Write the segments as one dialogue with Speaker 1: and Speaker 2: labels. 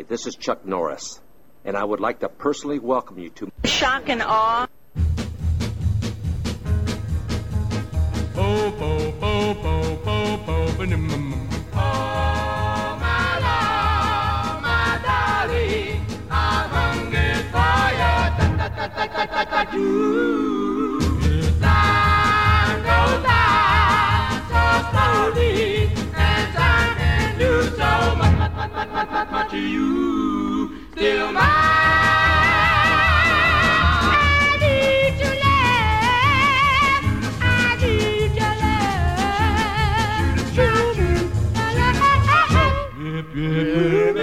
Speaker 1: this is Chuck Norris, and I would like to personally welcome you to
Speaker 2: Shock and Awe.
Speaker 3: Time goes by so slowly, and time can do so much to you. Still mine. I need your love. I need your love.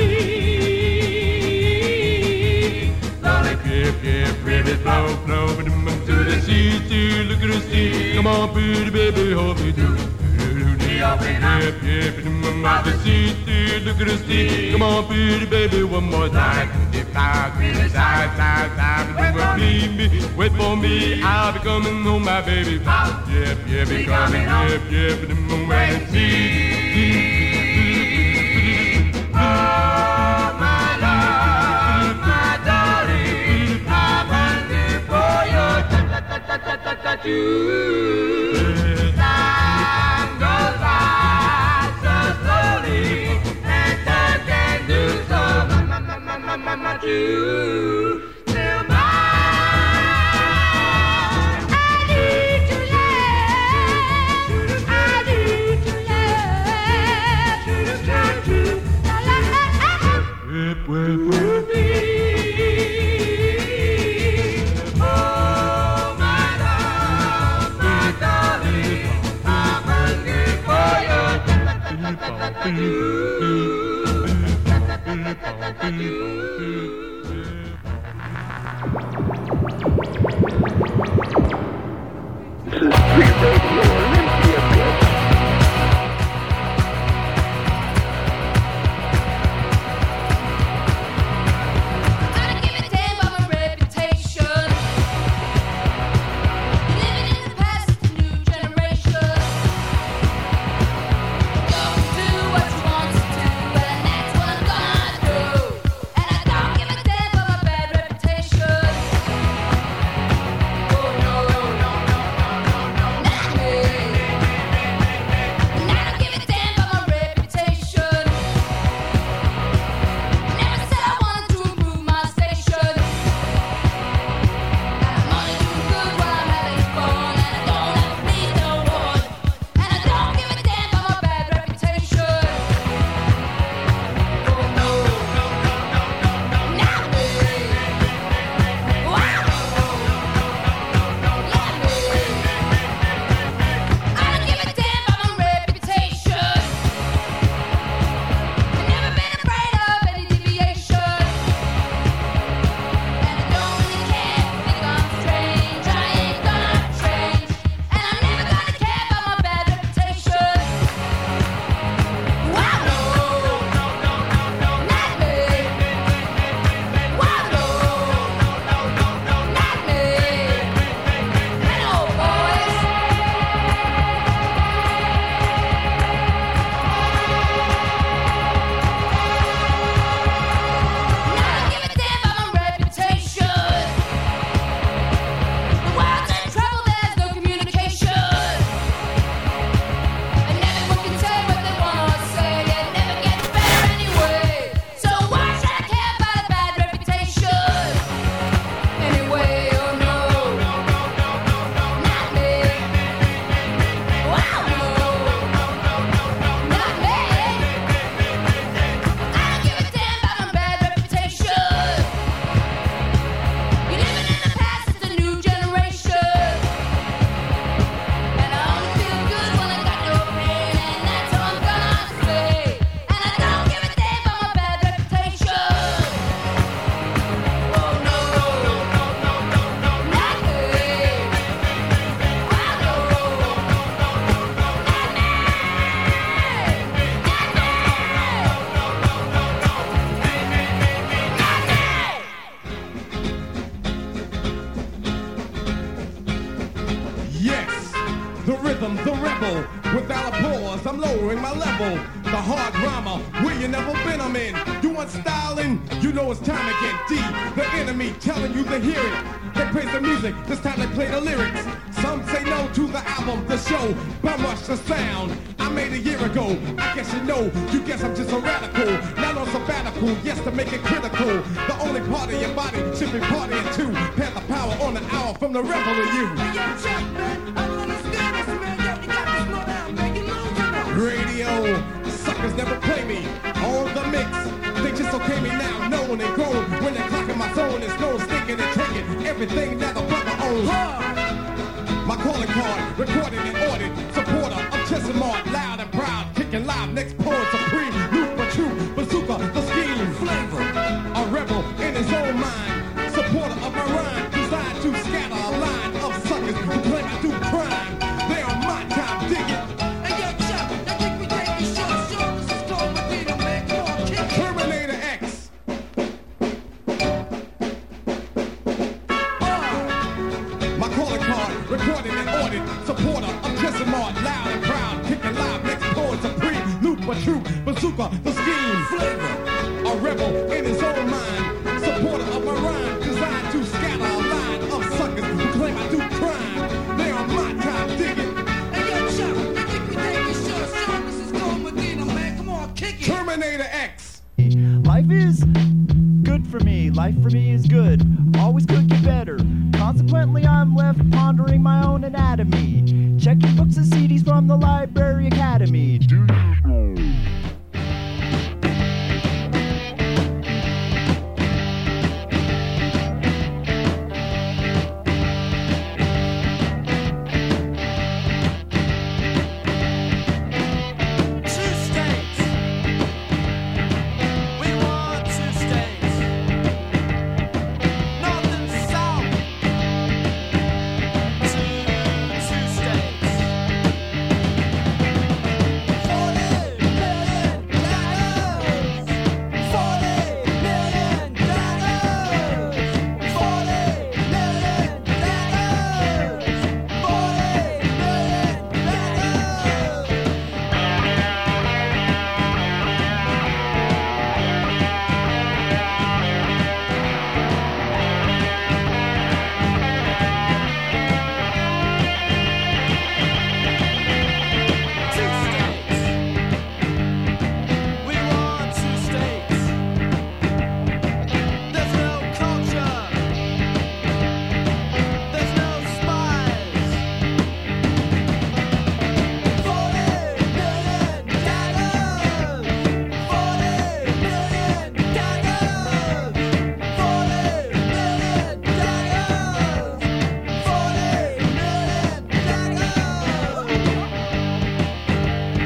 Speaker 3: Flow, flow, to the sea, look at the sea. Come on, pretty baby, hold me do. Yep, the sea, look at the sea. Come on, pretty baby, one more time. Wait for me, I'll be coming home, my baby. Yep, be coming home. Yep, the moment see. Time goes by so slowly, and time can do so much to you. Still mine. I need your love. I need your love.
Speaker 2: pause, I'm lowering my level. The hard drama, where you never been, I'm in. You want styling? You know it's time again. D, the enemy telling you to hear it. They praise the music, this time they play the lyrics. Some say no to the album, the show, but much the sound I made a year ago. I guess you know, you guess I'm just a radical. Not on sabbatical, yes, to make it critical. The only part of your body should be partying too. Pass the power on the hour from the rebel to you.
Speaker 4: Hey, yo, Chuck, man, I don't understand this, man. Yo, you got to slow down, man. You losing us.
Speaker 2: Radio, suckers never play me on the mix. They just okay me now, known and grown. When they're clocking my zone, it's no stinking and taking everything that the brother owns. My calling card, recorded and ordered. Supporter of Chesimard, loud and proud. Kicking live, next poet supreme. Loop for true, bazooka, the scheme. Flavor, a rebel in his own mind. Supporter of my rhyme, designed to scatter a line of suckers who claim I do crime. They are my time, dig it.
Speaker 4: Hey, yo, Chuck, I think we take it short. Sure, this is called Medina, man. Come on, kick it.
Speaker 2: Terminator X. My calling card, recorded and ordered. Supporter of Chesimard, loud and proud. Kicking live, next poet supreme. Loop for true, bazooka, the scheme. Flavor, a rebel in his own mind. Supporter of my rhyme, designed to scatter a line of suckers who claim I do crime. They are my time, dig it.
Speaker 4: Hey, yo, Chuck, I think we take it short. Sure, this is called Medina, man. Come on, kick it.
Speaker 2: Terminator X.
Speaker 5: Life is good for me. Life for me is good. Always could get better. Consequently, I'm left pondering my own anatomy. Checking books and CDs from the Library Academy.
Speaker 4: Two states. We want two states. North and south. Two states. 40 million dollars. 40 million dollars. 40 million dollars. 40 million dollars. Two states. We want two states. There's no culture. There's no spies. 40 million dollars. 40 million dollars. 40 million dollars. 40 million dollars.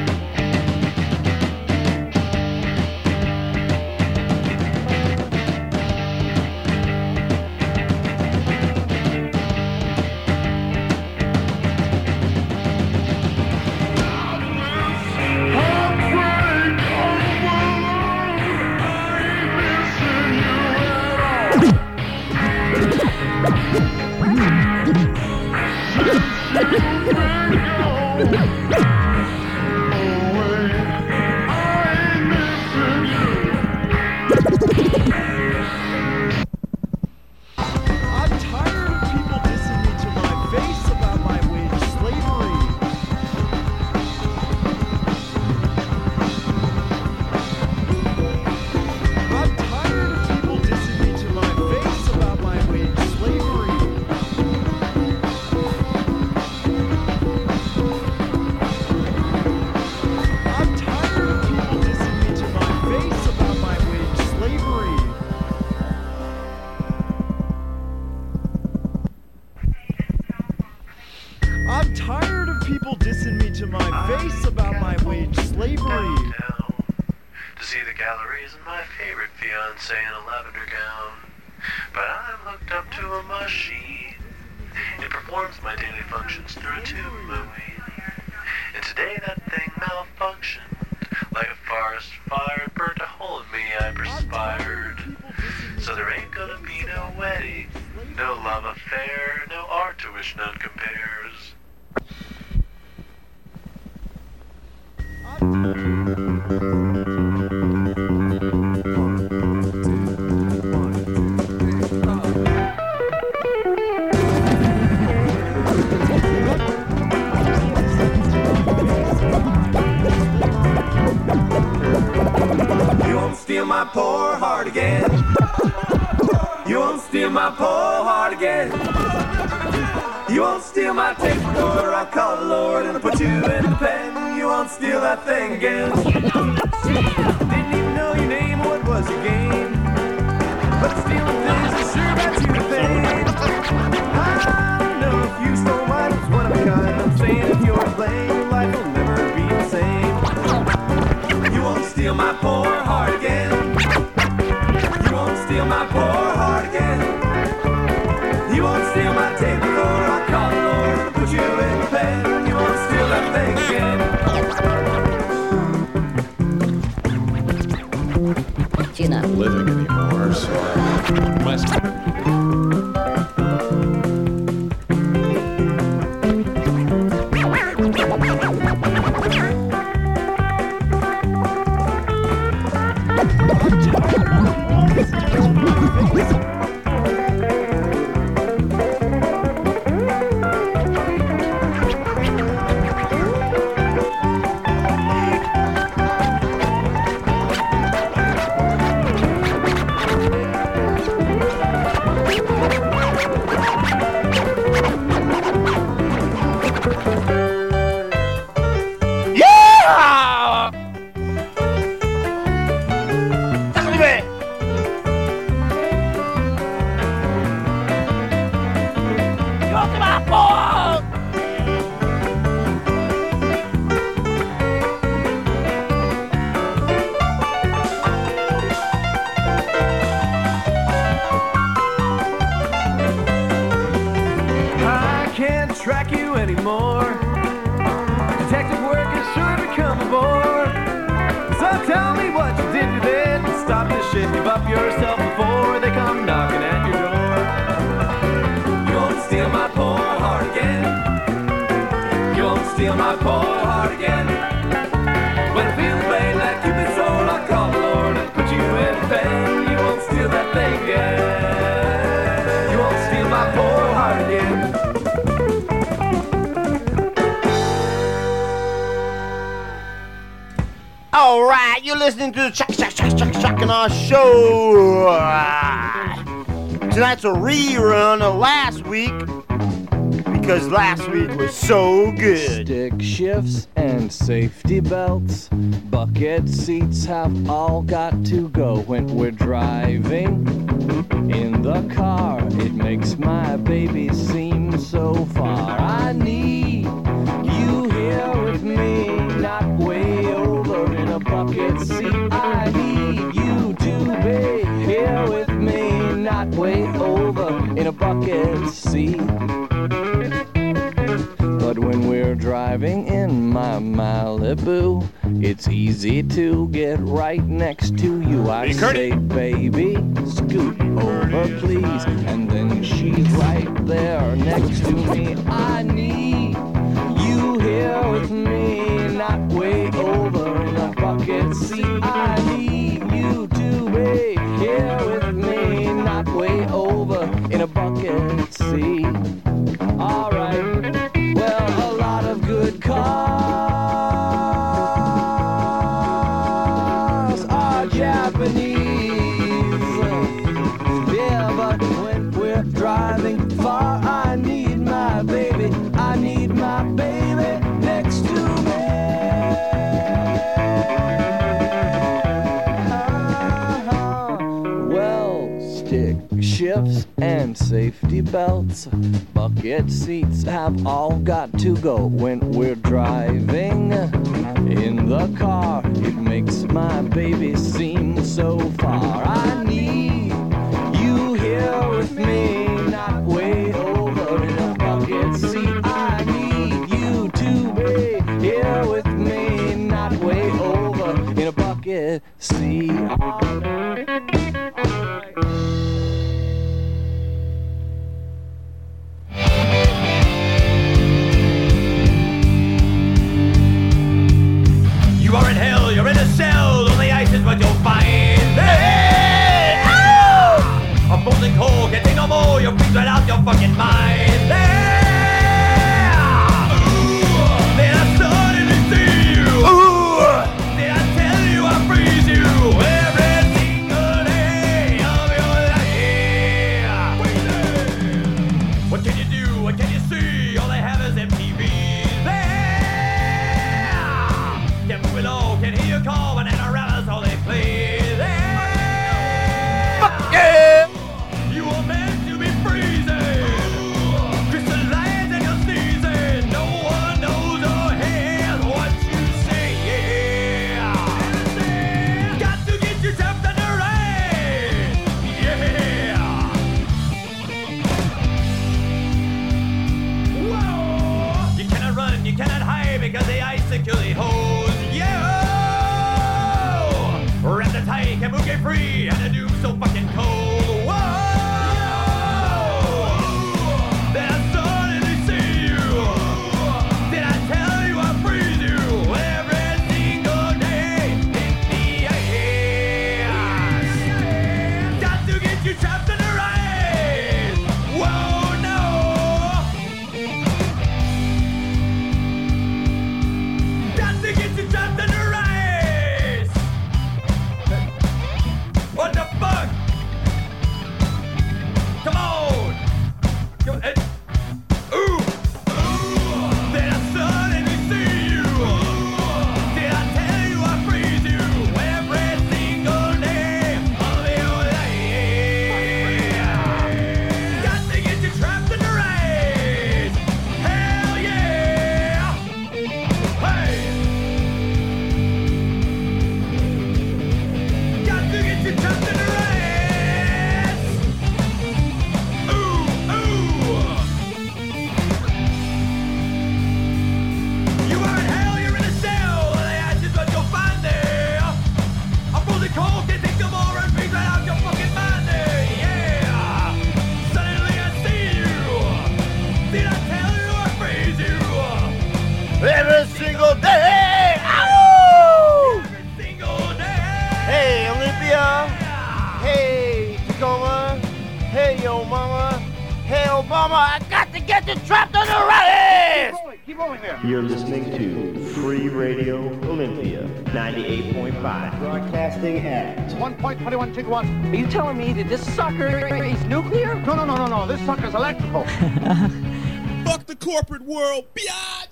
Speaker 5: I'm tired of people dissing me to my face about my wage slavery. I'm tired of people dissing me to my face about my wage slavery. I'm tired of people dissing me to my face about my wage slavery. I'm tired of people dissing me to my face about my wage slavery.
Speaker 6: Downtown to see the galleries and my favorite fiance in a lavender gown. But I'm hooked up to a machine. It performs my daily functions through a tube buoy. And today that thing malfunctioned. Like a forest fire, it burnt a hole in me, I perspired. So there ain't gonna be no wedding, no love affair, no art to which none compares.
Speaker 7: my poor heart again. You won't steal my poor heart again. You won't steal my tape recorder. I'll call the Lord and I'll put you in the pen. You won't steal that thing again. Didn't even know your name or what was your game. But stealing things is sure got you the thing. I don't know if you stole mine, it's one of a kind. I'm saying if you're playing, your life will never be the same. You won't steal my poor heart again. You won't steal my poor heart again. You won't steal my tape recorder. I'll call the Lord and put you in the pen. You won't steal that thing again.
Speaker 8: She's not
Speaker 9: living anymore, so I must.
Speaker 7: Track you anymore. Detective work has sure become a bore. So tell me what you did to it. Stop this shit, give up yourself before they come knocking at your door. You won't steal my poor heart again. You won't steal my poor heart again. When it feels pain like you've been sold, I'll call the Lord and put you in pain. You won't steal that thing again. You won't steal my poor heart again.
Speaker 10: All right, you're listening to the Chuck and Our Show. Tonight's a rerun of last week because last week was so good.
Speaker 11: Stick shifts and safety belts, bucket seats have all got to go when we're driving in the car. It makes my baby seem so far. I need you here with me, not way over in a bucket seat. I need you to be here with me, not way over in a bucket seat. But when we're driving in my Malibu, it's easy to get right next to you. I say, baby, scoot over please, and then she's right there next to me. I need you here with me, not way over in a bucket seat. I need you to be here with me, not way over in a bucket seat. All right, well, a lot of good cars are Japanese. Yeah, but when we're driving far, I need my baby, I need my baby next to me. Well, stick shifts and safety belts, bucket seats have all got to go when we're driving in the car. It makes my baby seem so far. I need you here with me, not way over in a bucket seat. I need you to be here with me, not way over in a bucket seat.
Speaker 7: You are in hell, you're in a cell, only ice is what you'll find. Hey, ow! A frozen coal can't take no more, you'll freeze right out your fucking mind. Hey! Then I suddenly see you. Ooh! Did I tell you I freeze you? Everything
Speaker 8: free and a doom so fucking cold. Whoa! Then I suddenly see you. Did I tell you I freeze you every single day in the ass? Got to get you trapped in the rain. Whoa, no. Got to get you trapped in the race. What the fuck? Come on. Ooh. Then I suddenly see you. Did I tell you I freeze you every single day of your life? Got to get you trapped in the race. Hell yeah. Hey. Got to get you trapped in the race. Ooh, ooh. You are in hell, you're in a cell. The ashes what you'll find there. I'm frozen cold, can't think no more and breathe right out your fucking mind there. Yeah. Suddenly I see you. Did I tell you I freeze you?
Speaker 10: Every single day! Ow!
Speaker 8: Every single day.
Speaker 10: Hey, Olympia! Hey, Tacoma! Hey, yo, mama! Hey, Obama! I got to get you trapped on the race!
Speaker 5: Keep rolling there.
Speaker 12: You're listening to Free Radio Olympia 98.5. Broadcasting at
Speaker 5: 1.21 gigawatts.
Speaker 13: Are you telling me that this sucker is nuclear?
Speaker 5: No. This sucker's electrical.
Speaker 2: Fuck the corporate world, biatch!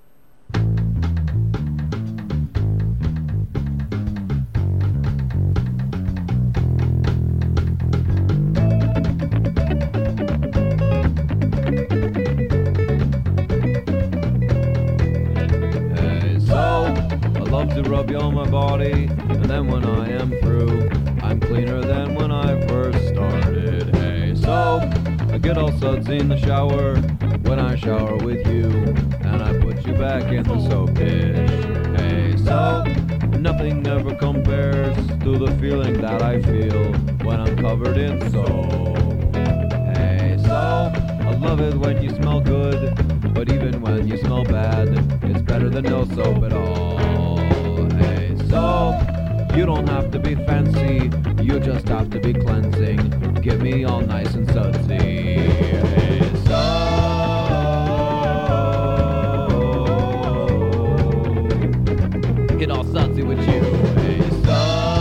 Speaker 11: Hey, so I love to rub you on my body, and then when I am through, I'm cleaner than when I first started. Hey, so I get all sudsy in the shower when I shower with you, and I put you back in the soap dish. Hey, so nothing ever compares to the feeling that I feel when I'm covered in soap. Hey, so I love it when you smell good, but even when you smell bad, it's better than no soap at all. Hey, so you don't have to be fancy, you just have to be cleansing. Get me all nice and sudsy. Hey, so get all sudsy with you. Hey, so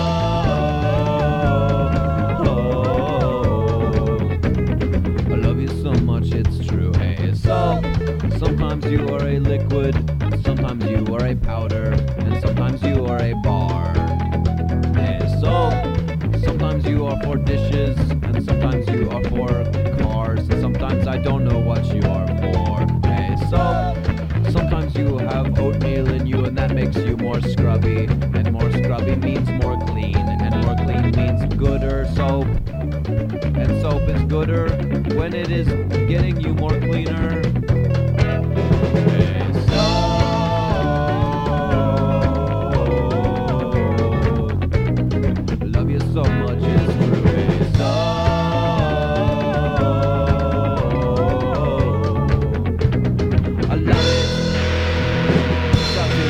Speaker 11: I love you so much, it's true. Hey, so sometimes you are a liquid, sometimes you are a powder, and sometimes you are a bar. Hey, so sometimes you are for dishes, and sometimes you are for cars, and sometimes I don't know what you are for. Hey, so sometimes you have oatmeal in you, and that makes you more scrubby, and more scrubby means more clean, and more clean means gooder soap, and soap is gooder when it is getting you more cleaner. Hey, so love you so much, it's true. Hey, so I love it. Sudsy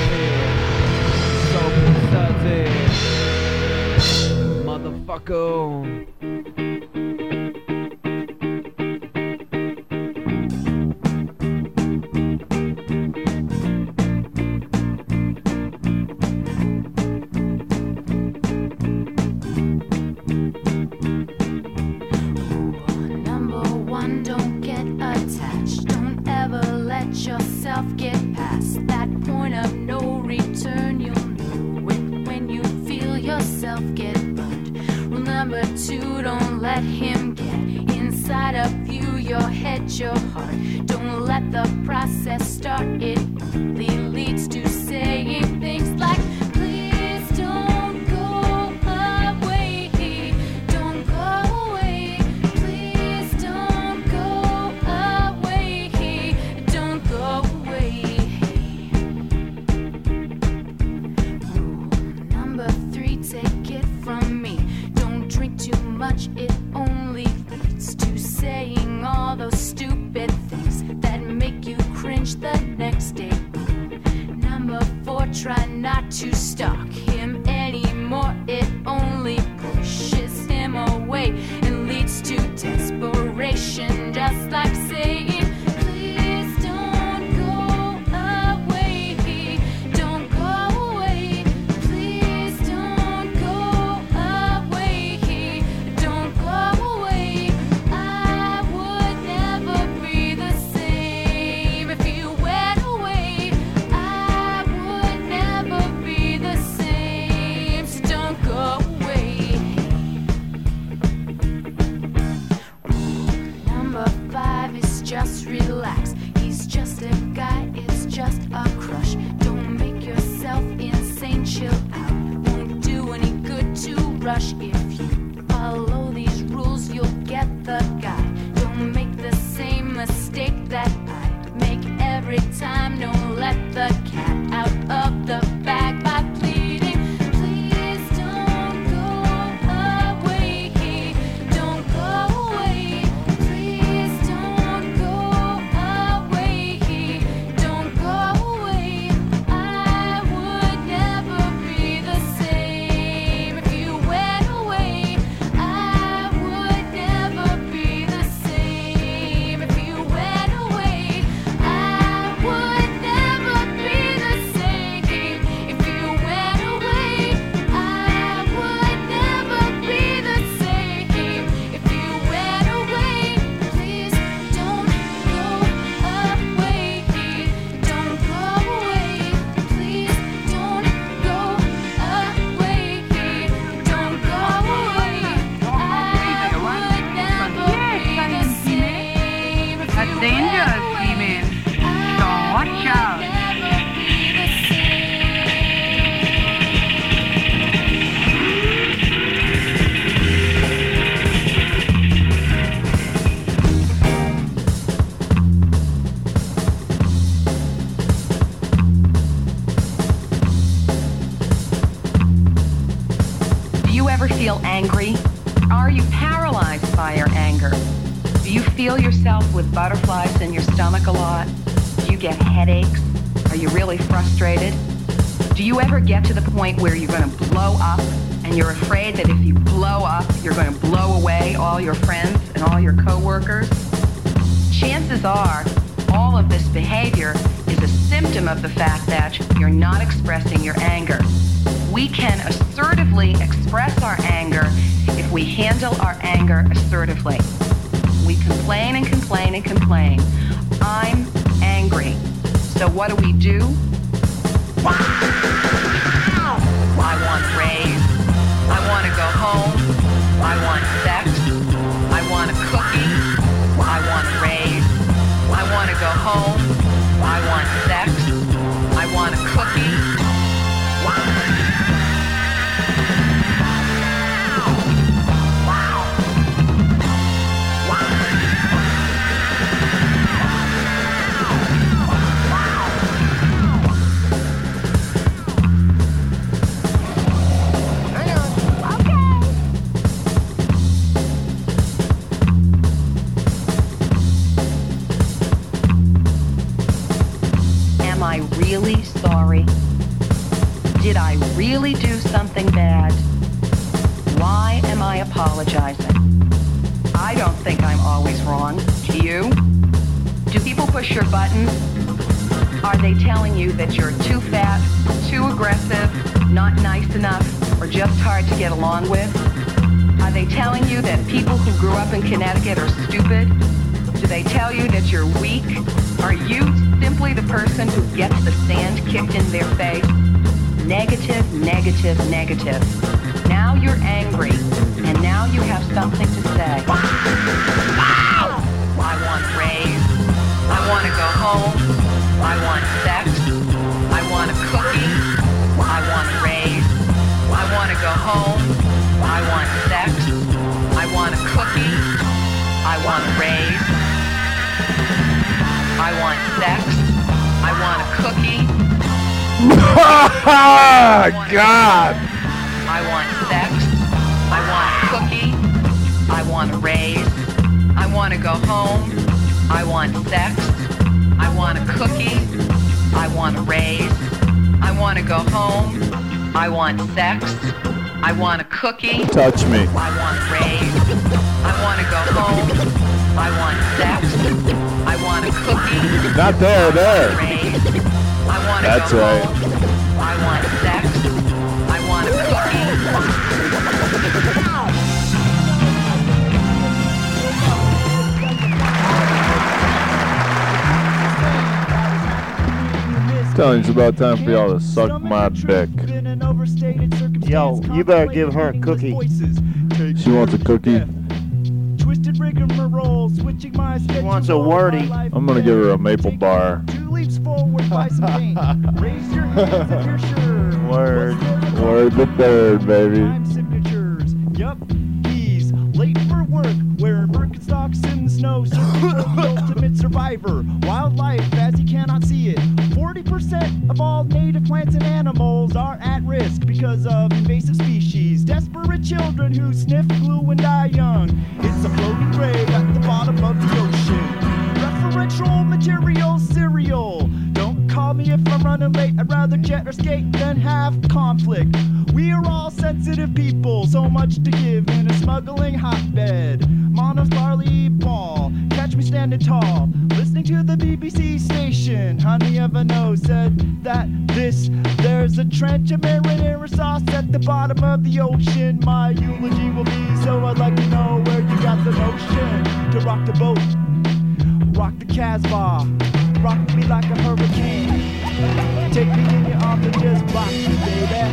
Speaker 11: soapy, motherfucker.
Speaker 14: Number one, don't get attached. Don't ever let yourself get past that point of no return. You'll know it when you feel yourself get burned. Remember to don't let him get inside of you, your head, your heart. Don't let the process start. It only leads to saying things like, please don't go away. Don't go away. Please don't go away. Don't go away. Rule number 3, take it from me. try not to stalk him anymore. It only pushes him away and leads to desperation, just like saying, please don't go away, don't go away, please don't go away, don't go away. I would never be the same if you went away. I would never be the same, so don't go away. Number 5 is just relax. He's just a guy, it's just a crush. Don't make yourself insane, chill out. Won't do any good to rush. If you follow these rules, you'll get the guide. Don't make the same mistake that I make every time. Don't let the cat out of the bag by pleading. Please don't go away. Don't go away. Please don't go away. Don't go away. I would never be the same if you went away. I would never be the same if you went away. I would never be the same if you went away. I would never be the same if you went away. Please don't go away. Don't go away. Please don't go away. Don't go away. I would never be the same if
Speaker 15: That's
Speaker 14: you
Speaker 15: dangerous,
Speaker 14: went away.
Speaker 15: female. So watch out.
Speaker 16: Do you ever feel angry? Are you paralyzed by your anger? Do you feel yourself with butterflies in your stomach a lot? Do you get headaches? Are you really frustrated? Do you ever get to the point where you're going to blow up and you're afraid that if you blow up, you're going to blow away all your friends and all your coworkers? Chances are all of this behavior is a symptom of the fact that you're not expressing your anger. We can assertively express our anger if we handle our anger assertively. We complain and complain and complain. I'm angry. So what do? I want raise. I want to go home. I want sex. I want a cookie. I want raise. I want to go home. I want sex. I want a cookie. Am I really sorry? Did I really do something bad? Why am I apologizing? I don't think I'm always wrong. Do you? Do people push your buttons? Are they telling you that you're too fat, too aggressive, not nice enough, or just hard to get along with? Are they telling you that people who grew up in Connecticut are stupid? Do they tell you that you're weak? Are you simply the person who gets the sand kicked in their face? Negative, negative, negative. Now you're angry, and now you have something to say. I want raise. I want to go home. I want sex. I want a cookie. I want raise. I want to go home. I want sex. I want a cookie. I want raise. I want sex. I want a cookie.
Speaker 17: God!
Speaker 16: I want sex. I want a cookie. I want a raise. I want to go home. I want sex. I want a cookie. I want a raise. I want want to go home. I want sex. I want a cookie.
Speaker 17: Touch me.
Speaker 16: I want rays. I want to go home. I want sex. I want a cookie.
Speaker 17: Not there, there.
Speaker 16: Rays. I want to
Speaker 17: That's
Speaker 16: go
Speaker 17: right.
Speaker 16: home. I want sex. I want a cookie.
Speaker 17: Telling you it's about time for y'all to suck my dick.
Speaker 12: Yo, you better give her a cookie.
Speaker 17: She wants a cookie.
Speaker 5: Twisted rigmarole, switching my schedule.
Speaker 12: She wants a wordy.
Speaker 17: I'm gonna give her a maple bar.
Speaker 5: 2 leaps forward, buy some paint. Raise your hands if you're sure.
Speaker 17: Word. Word the third, baby.
Speaker 5: Time signatures. Yup, he's late for work, wearing Birkenstocks in the snow, searching for the ultimate survivor. Wildlife as he cannot see it. 40% of all native plants and animals are at risk because of invasive species. Desperate children who sniff glue and die young. It's a floating grave at the bottom of the ocean. Referential material cereal. Don't call me if I'm running late. I'd rather jet or skate than have conflict. We are all sensitive people, so much to give in a smuggling hotbed. Monos barley ball, catch me standing tall, listening to the BBC station. Honey of a nose said that there's a trench of marinara sauce at the bottom of the ocean. My eulogy will be, so I'd like to know where you got the notion to rock the boat, rock the Casbah, rock me like a hurricane. Take me in your arms and just rock me, baby.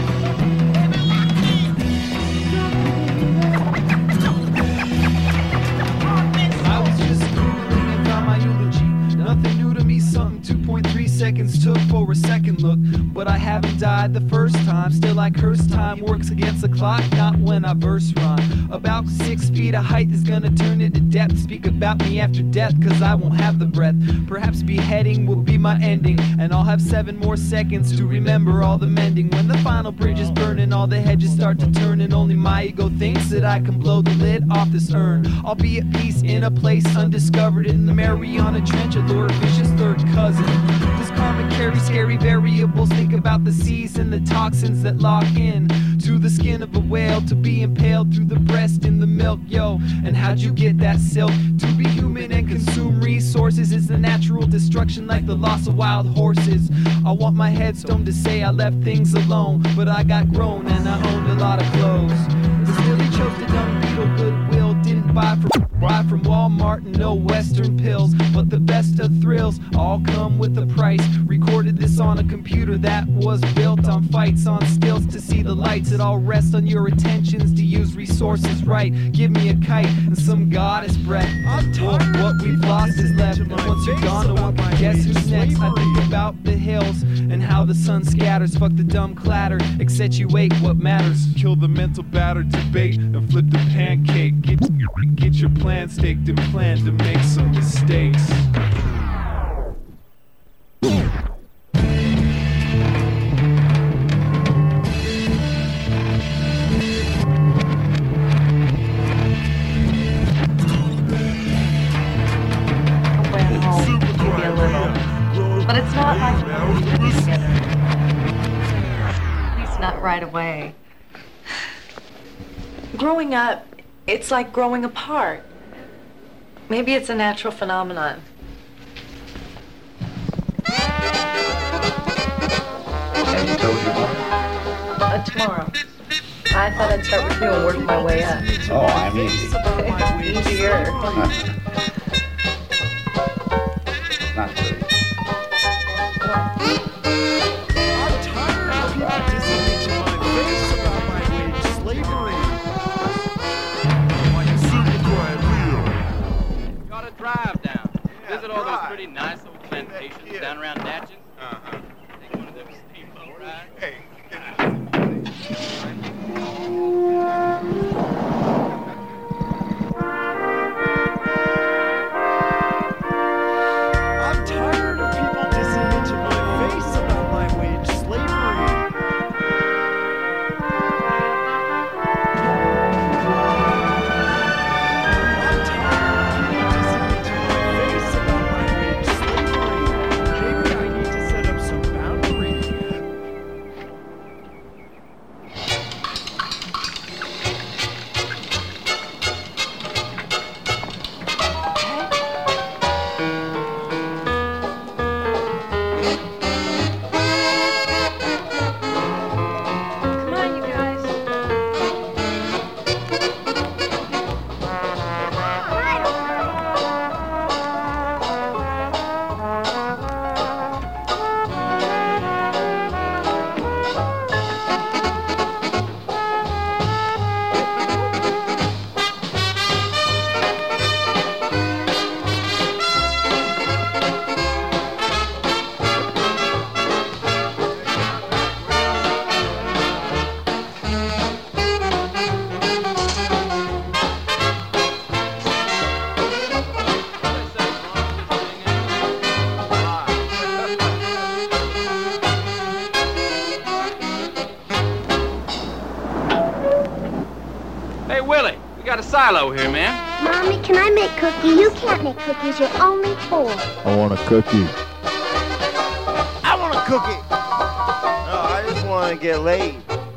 Speaker 18: I was just Googling and found my eulogy. Nothing new to me, something 2.3 seconds took for a second look. But I haven't died the first time. Still I curse time works against the clock, not when I verse rhyme. About 6 feet of height is gonna turn into depth. Speak about me after death, cause I won't have the breath. Perhaps beheading will be my ending, and I'll have 7 more seconds to remember all the mending. When the final bridge is burning, all the hedges start to turn, and only my ego thinks that I can blow the lid off this urn. I'll be at peace in a place undiscovered in the Mariana Trench, a Lord Vicious third cousin. Does karma carry scary variables? Think about the seas and the toxins that lock in to the skin of a whale, to be impaled through the breast in the milk, yo. And how'd you get that silk? To be human and consume resources is the natural destruction, like the loss of wild horses. I want my headstone to say I left things alone, but I got grown and I owned a lot of clothes. But still he chose the dung beetle goodwill, didn't buy from Walmart and no Western pills. But the best of thrills all come with a price. Recorded this on a computer that was built on fights, on stills to see the lights. It all rests on your attentions to use resources right. Give me a kite and some goddess breath. What we've lost is left, and once you're gone, no one can guess who's next. I think about the hills and how the sun scatters. Fuck the dumb clatter, accentuate what matters.
Speaker 19: Kill the mental batter debate and flip the pancake. Get your plan staked and plan to make some mistakes.
Speaker 16: But it's not like we're together. At least not right away. Growing up, it's like growing apart. Maybe it's a natural phenomenon.
Speaker 9: Have you told your mother?
Speaker 16: Tomorrow. I thought I'd start with you and work my way up.
Speaker 9: Oh, I'm easy.
Speaker 16: Easier.
Speaker 9: Not pretty.
Speaker 20: Gotta drive down. Visit all those pretty nice old plantations down around Natchez. Take one of them steamboat rides. Hey. got a silo here, man.
Speaker 21: Mommy, can I make cookies? You can't make cookies. You're only 4.
Speaker 17: I want a cookie.
Speaker 10: I want a cookie. No, I just want to get laid.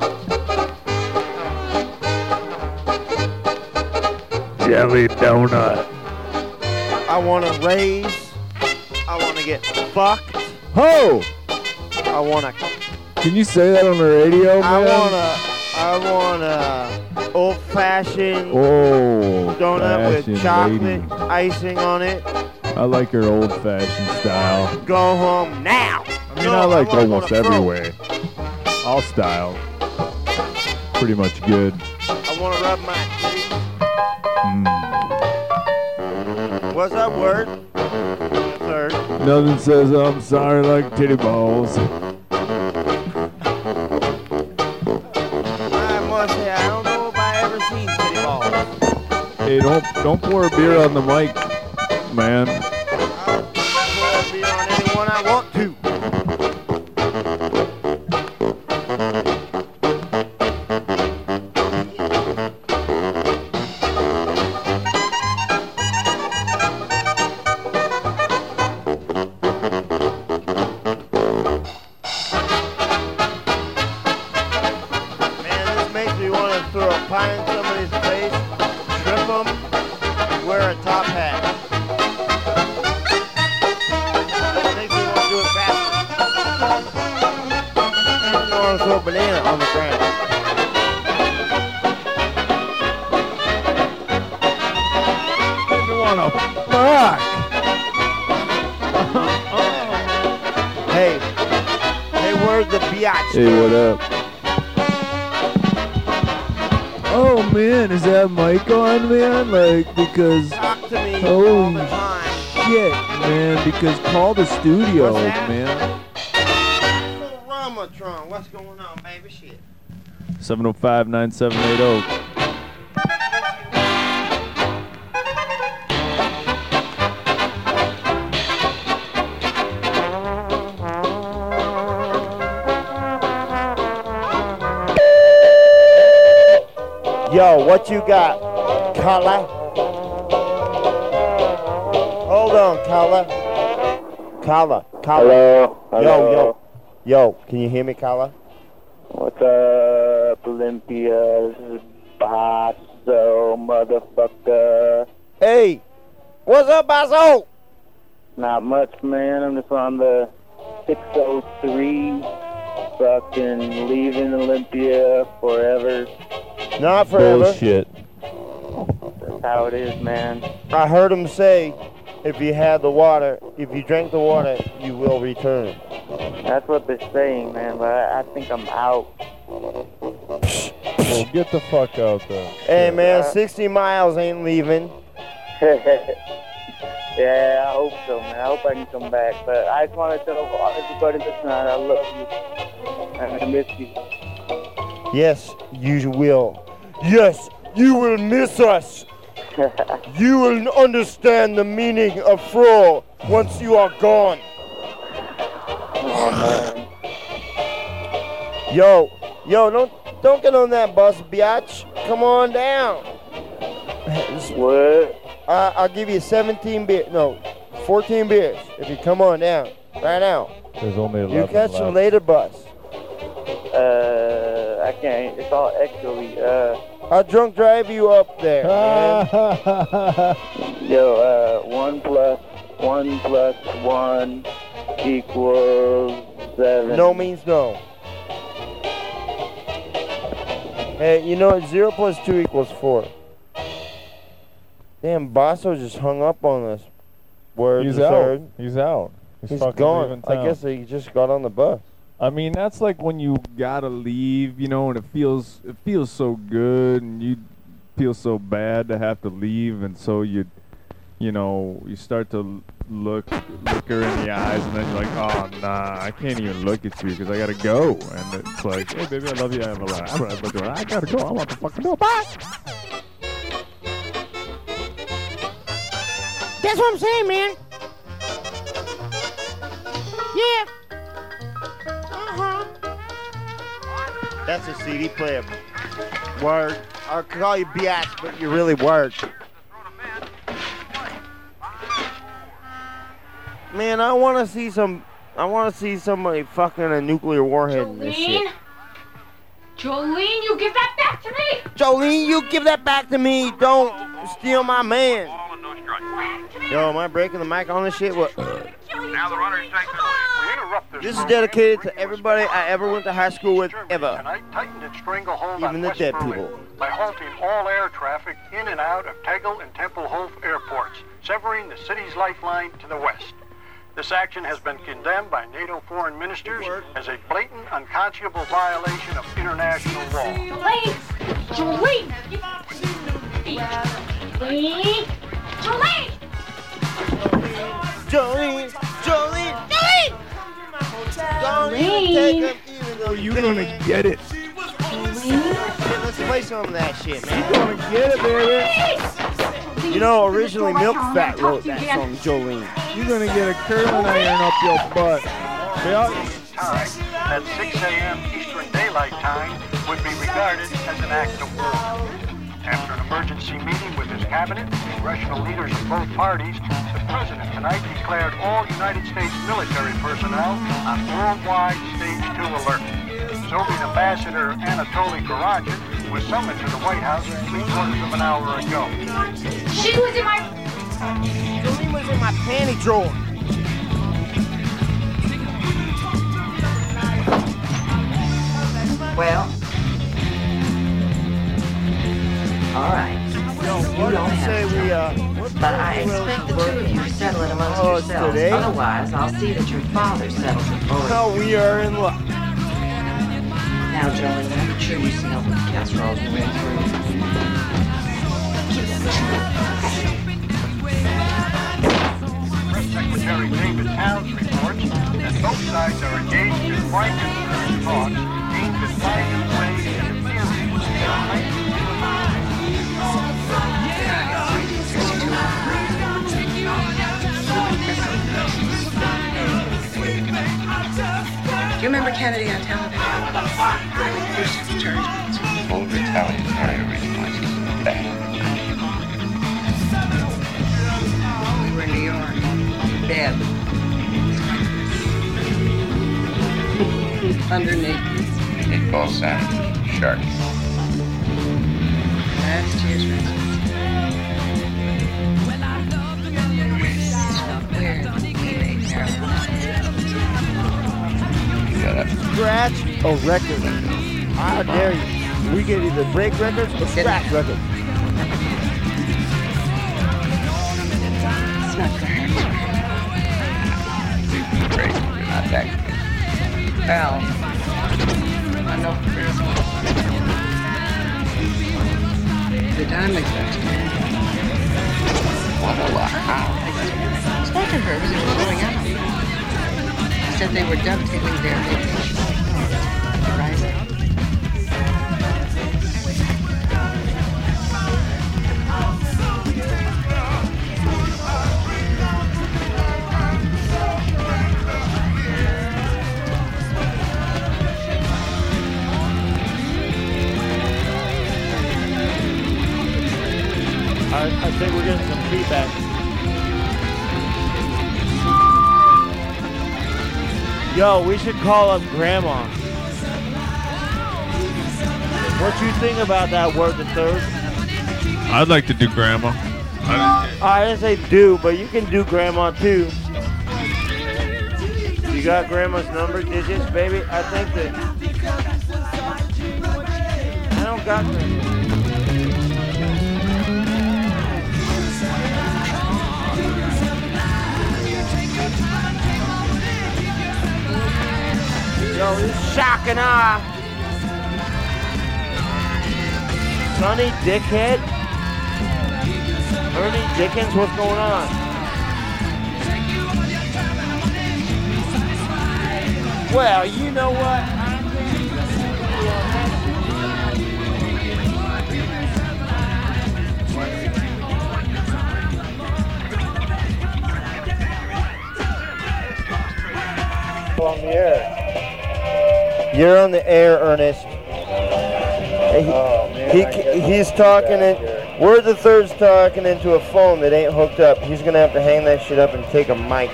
Speaker 17: Jelly donut.
Speaker 10: I want to raise. I want to get fucked.
Speaker 17: Ho!
Speaker 10: I want to.
Speaker 17: Can you say that on the radio, man?
Speaker 10: I want a old-fashioned donut with
Speaker 17: fashioned
Speaker 10: chocolate
Speaker 17: lady.
Speaker 10: icing on it.
Speaker 17: I like your old-fashioned style.
Speaker 10: Go home now.
Speaker 17: I mean, I like almost every way. All styles. Pretty much good.
Speaker 10: I want to rub my titty. What's that word? Third.
Speaker 17: Nothing says I'm sorry like titty balls.
Speaker 10: I must say, I don't know if I ever seen titty balls.
Speaker 17: Hey, don't pour a beer on the mic, man.
Speaker 10: I'll pour a beer on anyone I want to.
Speaker 17: Hey, what up? Oh man, is that mic on, man? Like, because
Speaker 10: Talk to me
Speaker 17: holy
Speaker 10: all the time.
Speaker 17: shit, man. Because call the studio,
Speaker 10: What's that?
Speaker 17: man.
Speaker 10: Ramatron, what's going on, baby? Shit.
Speaker 17: 705-9780.
Speaker 10: Yo, what you got, Kala? Hold on, Kala. Kala.
Speaker 22: Hello.
Speaker 10: Yo, can you hear me, Kala?
Speaker 22: What's up, Olympia? This is Basso, motherfucker.
Speaker 10: Hey, what's up, Basso?
Speaker 22: Not much, man. I'm just on the 603, fucking leaving Olympia forever.
Speaker 10: Not forever.
Speaker 17: Bullshit.
Speaker 22: That's how it is, man.
Speaker 10: I heard him say, if you drank the water, you will return.
Speaker 22: That's what they're saying, man, but I think I'm out.
Speaker 17: Well, get the fuck out there.
Speaker 10: Hey, man, 60 miles ain't leaving.
Speaker 22: Yeah, I hope so, man. I hope I can come back. But I just want to tell everybody listening, I love you. And I miss you.
Speaker 10: Yes, you will. Yes, you will miss us. You will understand the meaning of Fro once you are gone.
Speaker 22: Oh, man.
Speaker 10: Yo, don't get on that bus, biatch. Come on down.
Speaker 22: What?
Speaker 10: I'll give you 14 beers if you come on down right now.
Speaker 17: There's only 11
Speaker 10: You catch a
Speaker 17: left.
Speaker 10: later bus.
Speaker 22: I can't. It's all echoey.
Speaker 10: I'll drunk drive you up there.
Speaker 22: Yo, 1 plus 1 plus 1 equals 7.
Speaker 10: No means no. Hey, you know, 0 plus 2 equals 4. Damn, Basso just hung up on us.
Speaker 17: He's out. He's out.
Speaker 10: He's
Speaker 17: fucking
Speaker 10: gone.
Speaker 17: leaving
Speaker 10: I
Speaker 17: town.
Speaker 10: guess he just got on the bus.
Speaker 17: I mean, that's like when you gotta leave, you know, and it feels so good, and you feel so bad to have to leave, and so you start to look her in the eyes, and then you're like, oh nah, I can't even look at you because I gotta go, and it's like, hey baby, I love you, I gotta go, I want to fucking go, bye.
Speaker 10: That's what I'm saying, man. Yeah. That's a CD player. Word. I I'll call you biatch, but you really work. Man, I want to see somebody fucking a nuclear warhead in this shit.
Speaker 1: Jolene, you give that back to me!
Speaker 10: Jolene, you give that back to me. Don't steal my man. Yo, am I breaking the mic on this shit? What?
Speaker 3: Now the runners take the lead. We interrupt
Speaker 10: This is dedicated to everybody I ever went to high school with, ever.
Speaker 3: Tonight, tightened its stranglehold
Speaker 10: Even
Speaker 3: on
Speaker 10: the
Speaker 3: West
Speaker 10: dead
Speaker 3: Berlin
Speaker 10: people.
Speaker 3: by halting all air traffic in and out of Tegel and Tempelhof airports, severing the city's lifeline to the west. This action has been condemned by NATO foreign ministers as a blatant, unconscionable violation of international law.
Speaker 1: Jolene! Jolene! Jolene! Jolene!
Speaker 10: Jolene! Jolene!
Speaker 1: Jolene!
Speaker 10: Don't even take him, even though
Speaker 17: You're gonna get it.
Speaker 10: Let's play some of that shit, man.
Speaker 17: You're gonna get it, baby.
Speaker 10: You know, originally Milk Fat wrote that song, Jolene.
Speaker 17: You're gonna get a curling iron up your butt.
Speaker 3: Time at 6 a.m. Eastern Daylight Time would be regarded as an act of war. After an emergency meeting with his cabinet and congressional leaders of both parties, the president tonight declared all United States military personnel on worldwide Stage 2 alert. Soviet Ambassador Anatoly Karajan was summoned to the White House 3/4 of an hour ago.
Speaker 1: She was in my...
Speaker 10: Jolene was in my panty drawer.
Speaker 16: Well, all right.
Speaker 10: Yo,
Speaker 16: You
Speaker 10: what
Speaker 16: don't
Speaker 10: did you
Speaker 16: have
Speaker 10: say
Speaker 16: to. But I expect the two of you to settle it amongst yourselves.
Speaker 10: today?
Speaker 16: Otherwise, I'll see that your father settles it for you.
Speaker 10: Oh, we are in luck.
Speaker 16: Now, Jolene, I'm sure you smell the casseroles and wait for you.
Speaker 3: Press Secretary David Towns reports that both sides are engaged in frank and earnest talks aimed at finding ways to
Speaker 16: Do you remember Kennedy on television? First Secretary.
Speaker 9: Full retaliatory responses bad.
Speaker 16: We were in New York. Dead. Underneath.
Speaker 9: It falls out. Shark.
Speaker 16: Last year's Christmas. Smelled weird. We made Maryland.
Speaker 10: Scratch or record? How dare you? We get either break records or scratch records.
Speaker 16: It's not gonna hurt.
Speaker 9: Great. Not that good.
Speaker 16: Well, I know Christmas. The diamond left.
Speaker 9: What a lot.
Speaker 16: I spoke to her as it was going out. She said they were dovetailing their vacation. Right?
Speaker 10: I think we're getting some feedback. Yo, we should call up Grandma. What you think about that word, the third?
Speaker 17: I'd like to do Grandma.
Speaker 10: I didn't say do, but you can do Grandma too. You got Grandma's number, digits, baby? I think that... I don't got Grandma. Yo, this is Shock and Awe. Sonny Dickhead? Ernie Dickens, what's going on? Well, you know what? On the air. You're on the air, Ernest. He's talking we're the third's talking into a phone that ain't hooked up. He's gonna have to hang that shit up and take a mic.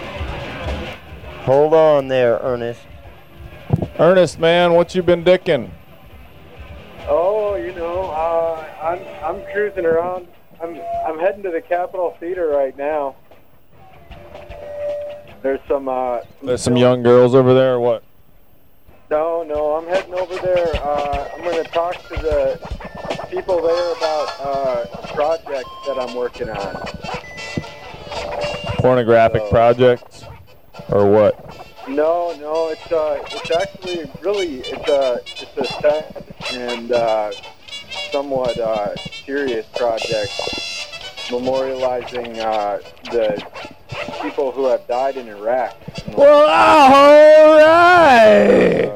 Speaker 10: Hold on there, Ernest.
Speaker 17: Ernest, man, what you been dicking?
Speaker 4: Oh, you know, I'm cruising around. I'm heading to the Capitol Theater right now. There's some
Speaker 17: young girls over there or what?
Speaker 4: No, I'm heading over there. I'm going to talk to the people there about a project that I'm working on.
Speaker 17: Pornographic projects or what?
Speaker 4: No, it's actually really it's a sad and somewhat serious project memorializing the people who have died in Iraq.
Speaker 17: Well, all right.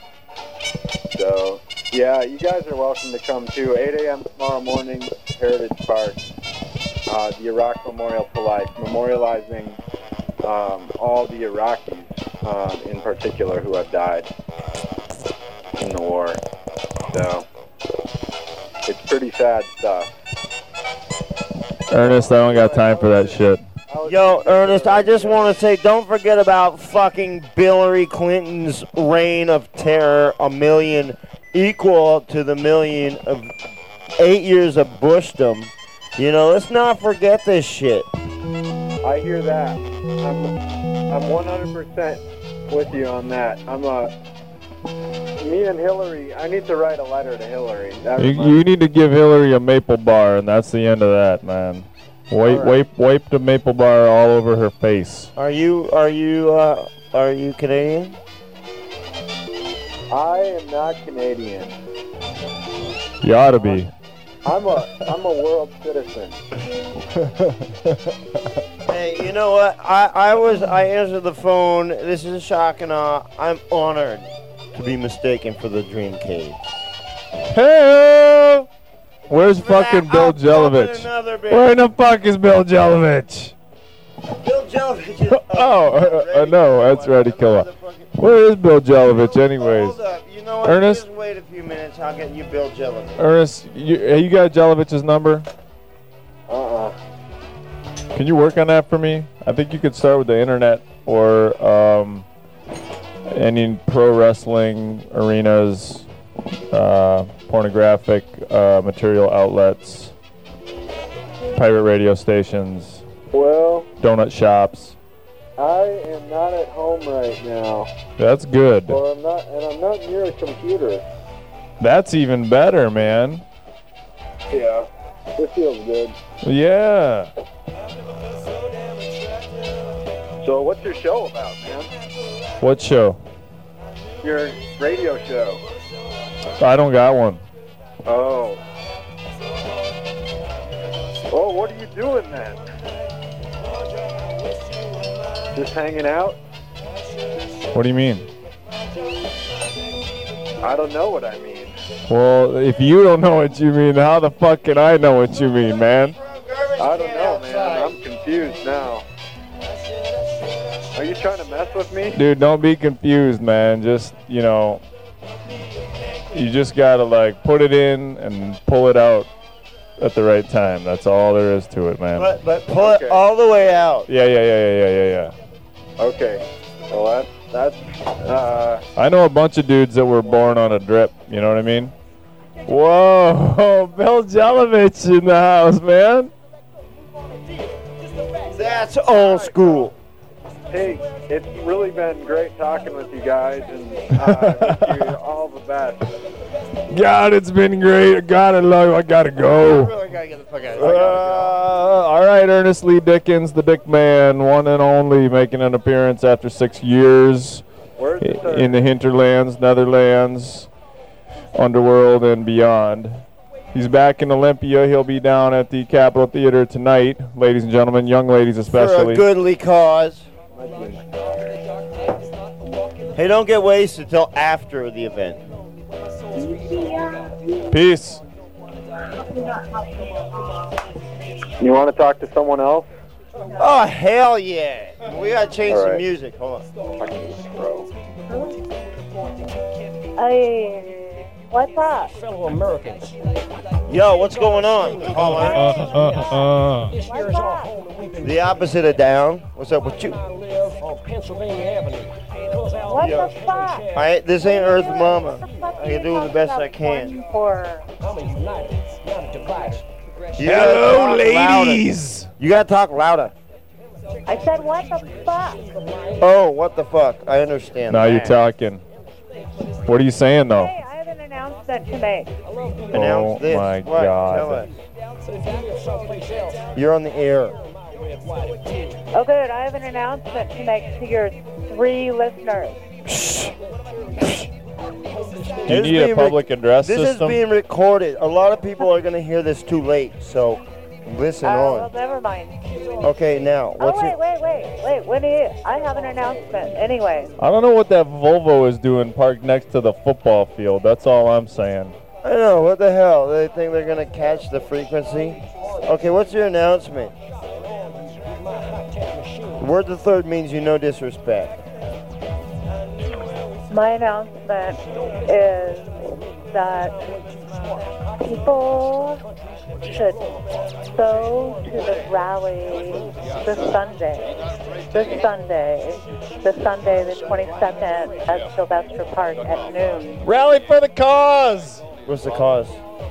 Speaker 4: So, yeah, you guys are welcome to come too. 8 a.m. tomorrow morning, Heritage Park, the Iraq Memorial to Life, memorializing all the Iraqis in particular who have died in the war. So, it's pretty sad stuff.
Speaker 17: Ernest, I don't got time for that shit.
Speaker 10: Yo, Ernest, I just want to say, don't forget about fucking Hillary Clinton's reign of terror, a million equal to the million of 8 years of Bushdom. You know, let's not forget this shit.
Speaker 4: I hear that. I'm 100% with you on that. Me and Hillary, I need to write a letter to Hillary.
Speaker 17: You need to give Hillary a maple bar, and that's the end of that, man. Wipe the maple bar all over her face.
Speaker 10: Are you Canadian?
Speaker 4: I am not Canadian.
Speaker 17: You ought to be.
Speaker 4: I'm a world citizen.
Speaker 10: Hey, you know what? I answered the phone. This is a shock and awe. I'm honored to be mistaken for the Dream Cage.
Speaker 17: Hey! Where's fucking Bill Jelovich? Where in the fuck is Bill Jelovich?
Speaker 10: Bill Jelovich is
Speaker 17: no, that's Reddy Killer. Where is Bill Jelovich anyways?
Speaker 10: Hold up. You know what?
Speaker 17: Ernest?
Speaker 10: Just wait a few minutes. I'll get you Bill Jelovich.
Speaker 17: Ernest, you got Jelovich's number? Can you work on that for me? I think you could start with the internet or any pro wrestling arenas, pornographic material outlets, pirate radio stations, donut shops.
Speaker 4: I am not at home right now.
Speaker 17: That's good.
Speaker 4: I'm not near a computer.
Speaker 17: That's even better, man.
Speaker 4: Yeah, this feels good.
Speaker 17: Yeah.
Speaker 4: So what's your show about, man?
Speaker 17: What show?
Speaker 4: Your radio show.
Speaker 17: I don't got one.
Speaker 4: Oh. Oh, what are you doing then? Just hanging out?
Speaker 17: What do you mean?
Speaker 4: I don't know what I mean.
Speaker 17: Well, if you don't know what you mean, how the fuck can I know what you mean, man?
Speaker 4: I don't know, man. I'm confused now. Are you trying to mess with me?
Speaker 17: Dude, don't be confused, man. Just, you know, you just gotta, like, put it in and pull it out at the right time. That's all there is to it, man.
Speaker 10: But pull it all the way out.
Speaker 17: Yeah.
Speaker 4: Okay. Well, that's
Speaker 17: I know a bunch of dudes that were born on a drip, you know what I mean? Whoa, Bill Jelovich in the house, man.
Speaker 10: That's old school.
Speaker 4: Hey, it's really been great talking with you guys, and wish you all the best.
Speaker 17: God, it's been great. I gotta go.
Speaker 10: I really gotta get the fuck out.
Speaker 17: All right, Ernest Lee Dickens, the Dick Man, one and only, making an appearance after 6 years in the hinterlands, Netherlands, underworld, and beyond. He's back in Olympia. He'll be down at the Capitol Theater tonight, ladies and gentlemen, young ladies especially.
Speaker 10: For a goodly cause. Hey, don't get wasted till after the event.
Speaker 17: Peace.
Speaker 4: You want to talk to someone else?
Speaker 10: Oh, hell yeah. We gotta change some music. Hold on.
Speaker 6: What's up?
Speaker 7: Fellow Americans.
Speaker 10: Yo, what's going on, caller?
Speaker 7: This year is our home and we've been
Speaker 10: The opposite of down. What's up with you?
Speaker 7: I live on Pennsylvania Avenue.
Speaker 6: What the fuck?
Speaker 10: This ain't Earth Mama. I can do the best I can.
Speaker 7: I'm a united, not a divider.
Speaker 10: You gotta talk louder. You gotta talk louder.
Speaker 6: I said, what the fuck?
Speaker 10: Oh, what the fuck? I understand.
Speaker 17: Now you're talking. What are you saying, though?
Speaker 6: Hey, I have an announcement to make.
Speaker 10: Announce this.
Speaker 17: My
Speaker 10: What?
Speaker 17: God.
Speaker 10: Tell us. You're on the air.
Speaker 6: Oh, good. I have an announcement to make to your 3 listeners.
Speaker 17: Do you need a public address
Speaker 10: This
Speaker 17: system?
Speaker 10: is being recorded. A lot of people are going to hear this too late, so listen
Speaker 6: Well,
Speaker 10: on.
Speaker 6: never mind.
Speaker 10: Okay, now, what's
Speaker 6: Wait. What do you? I have an announcement. Anyway.
Speaker 17: I don't know what that Volvo is doing parked next to the football field. That's all I'm saying.
Speaker 10: I know, what the hell? They think they're going to catch the frequency? Okay, what's your announcement? The word the third means you no disrespect.
Speaker 6: My announcement is that people should go to the rally this Sunday, the 22nd at Sylvester Park at noon.
Speaker 17: Rally for the cause!
Speaker 10: What's the cause?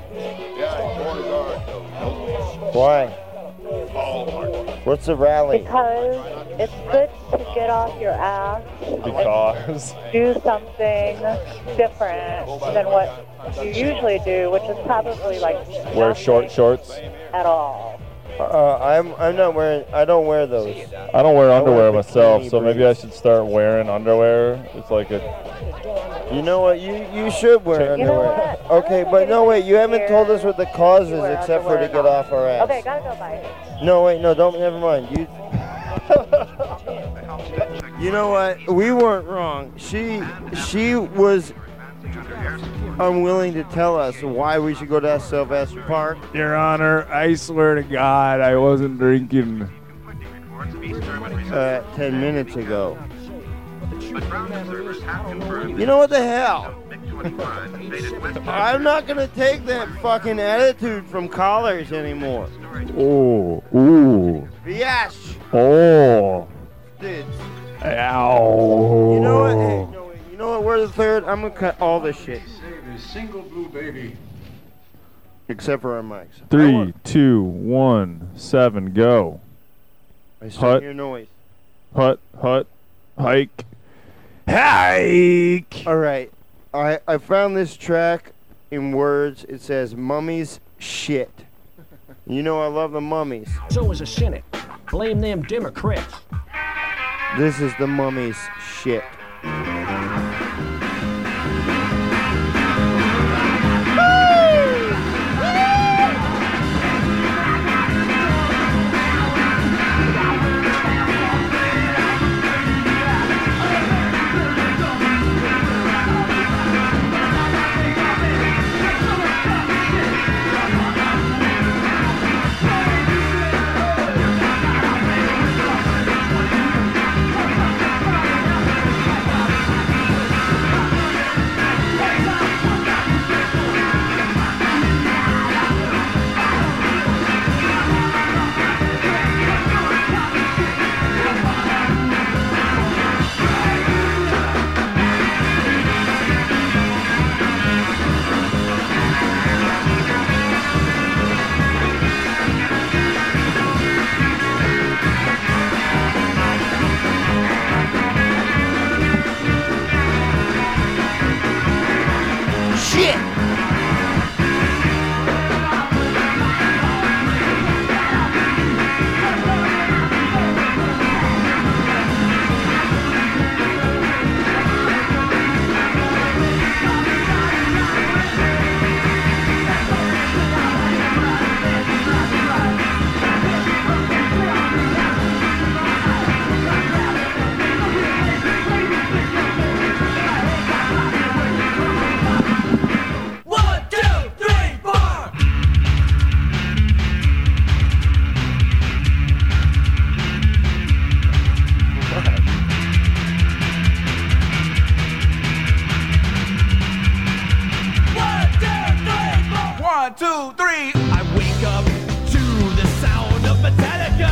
Speaker 10: Why? What's the rally?
Speaker 6: Because it's good to get off your ass
Speaker 17: Because.
Speaker 6: and do something different than what you usually do, which is probably like
Speaker 17: Wear short shorts.
Speaker 6: at all.
Speaker 10: I'm not wearing. I don't wear those.
Speaker 17: I don't wear underwear
Speaker 10: bikini
Speaker 17: myself, so maybe I
Speaker 10: briefs.
Speaker 17: should start wearing underwear. It's like a.
Speaker 10: You know what? You should wear
Speaker 6: You know
Speaker 10: underwear.
Speaker 6: what?
Speaker 10: Okay, but no wait. You haven't told us what the cause is,
Speaker 6: wear
Speaker 10: except for to
Speaker 6: underwear.
Speaker 10: get off our ass.
Speaker 6: Okay, gotta go, bye.
Speaker 10: No wait, no, don't. Never mind. You know what? We weren't wrong. She was unwilling to tell us why we should go to Sylvester Park.
Speaker 17: Your Honor, I swear to God, I wasn't drinking.
Speaker 10: 10 minutes ago. You know what the hell? I'm not gonna take that fucking attitude from callers anymore.
Speaker 17: Oh, ooh.
Speaker 10: Biatch.
Speaker 17: Oh.
Speaker 10: Dude.
Speaker 17: Ow.
Speaker 10: You know what? Hey, no, wait. You know what? We're the third. I'm gonna cut all this shit.
Speaker 2: Single blue baby.
Speaker 10: Except for our mics.
Speaker 17: 3, 2, 1, 7, go.
Speaker 10: I still hear noise.
Speaker 17: Hut, hike. Hike!
Speaker 10: Alright. I found this track in words. It says Mummies Shit. You know I love the Mummies.
Speaker 7: So is the Senate. Blame them Democrats.
Speaker 10: This is the Mummies Shit. Shit!
Speaker 2: 1, 2, 3. I wake up to the sound of Metallica.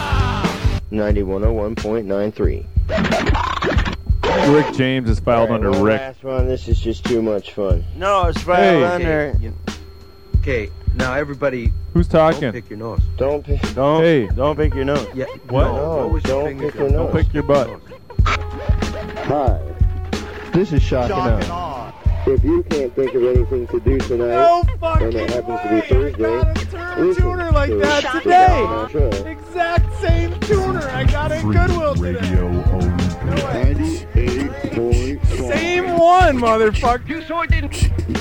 Speaker 10: 9101.93.
Speaker 17: Rick James is filed under Rick.
Speaker 10: Last one. This is just too much fun. No, it's filed under.
Speaker 8: Okay, now everybody.
Speaker 17: Who's talking?
Speaker 8: Don't pick your nose.
Speaker 10: Don't pick your nose.
Speaker 8: Yeah.
Speaker 17: What?
Speaker 10: No, don't pick your nose.
Speaker 17: Don't pick your butt.
Speaker 10: Hi.
Speaker 17: This is shocking
Speaker 10: Shocking
Speaker 17: out.
Speaker 10: If you can't think of anything to do tonight, and it happens to be Thursday, listen
Speaker 5: tuner like
Speaker 10: to
Speaker 5: that
Speaker 10: the
Speaker 5: today.
Speaker 10: Shocking Show.
Speaker 5: Exact same tuner I got in Goodwill today. Same one, motherfucker. You so didn't.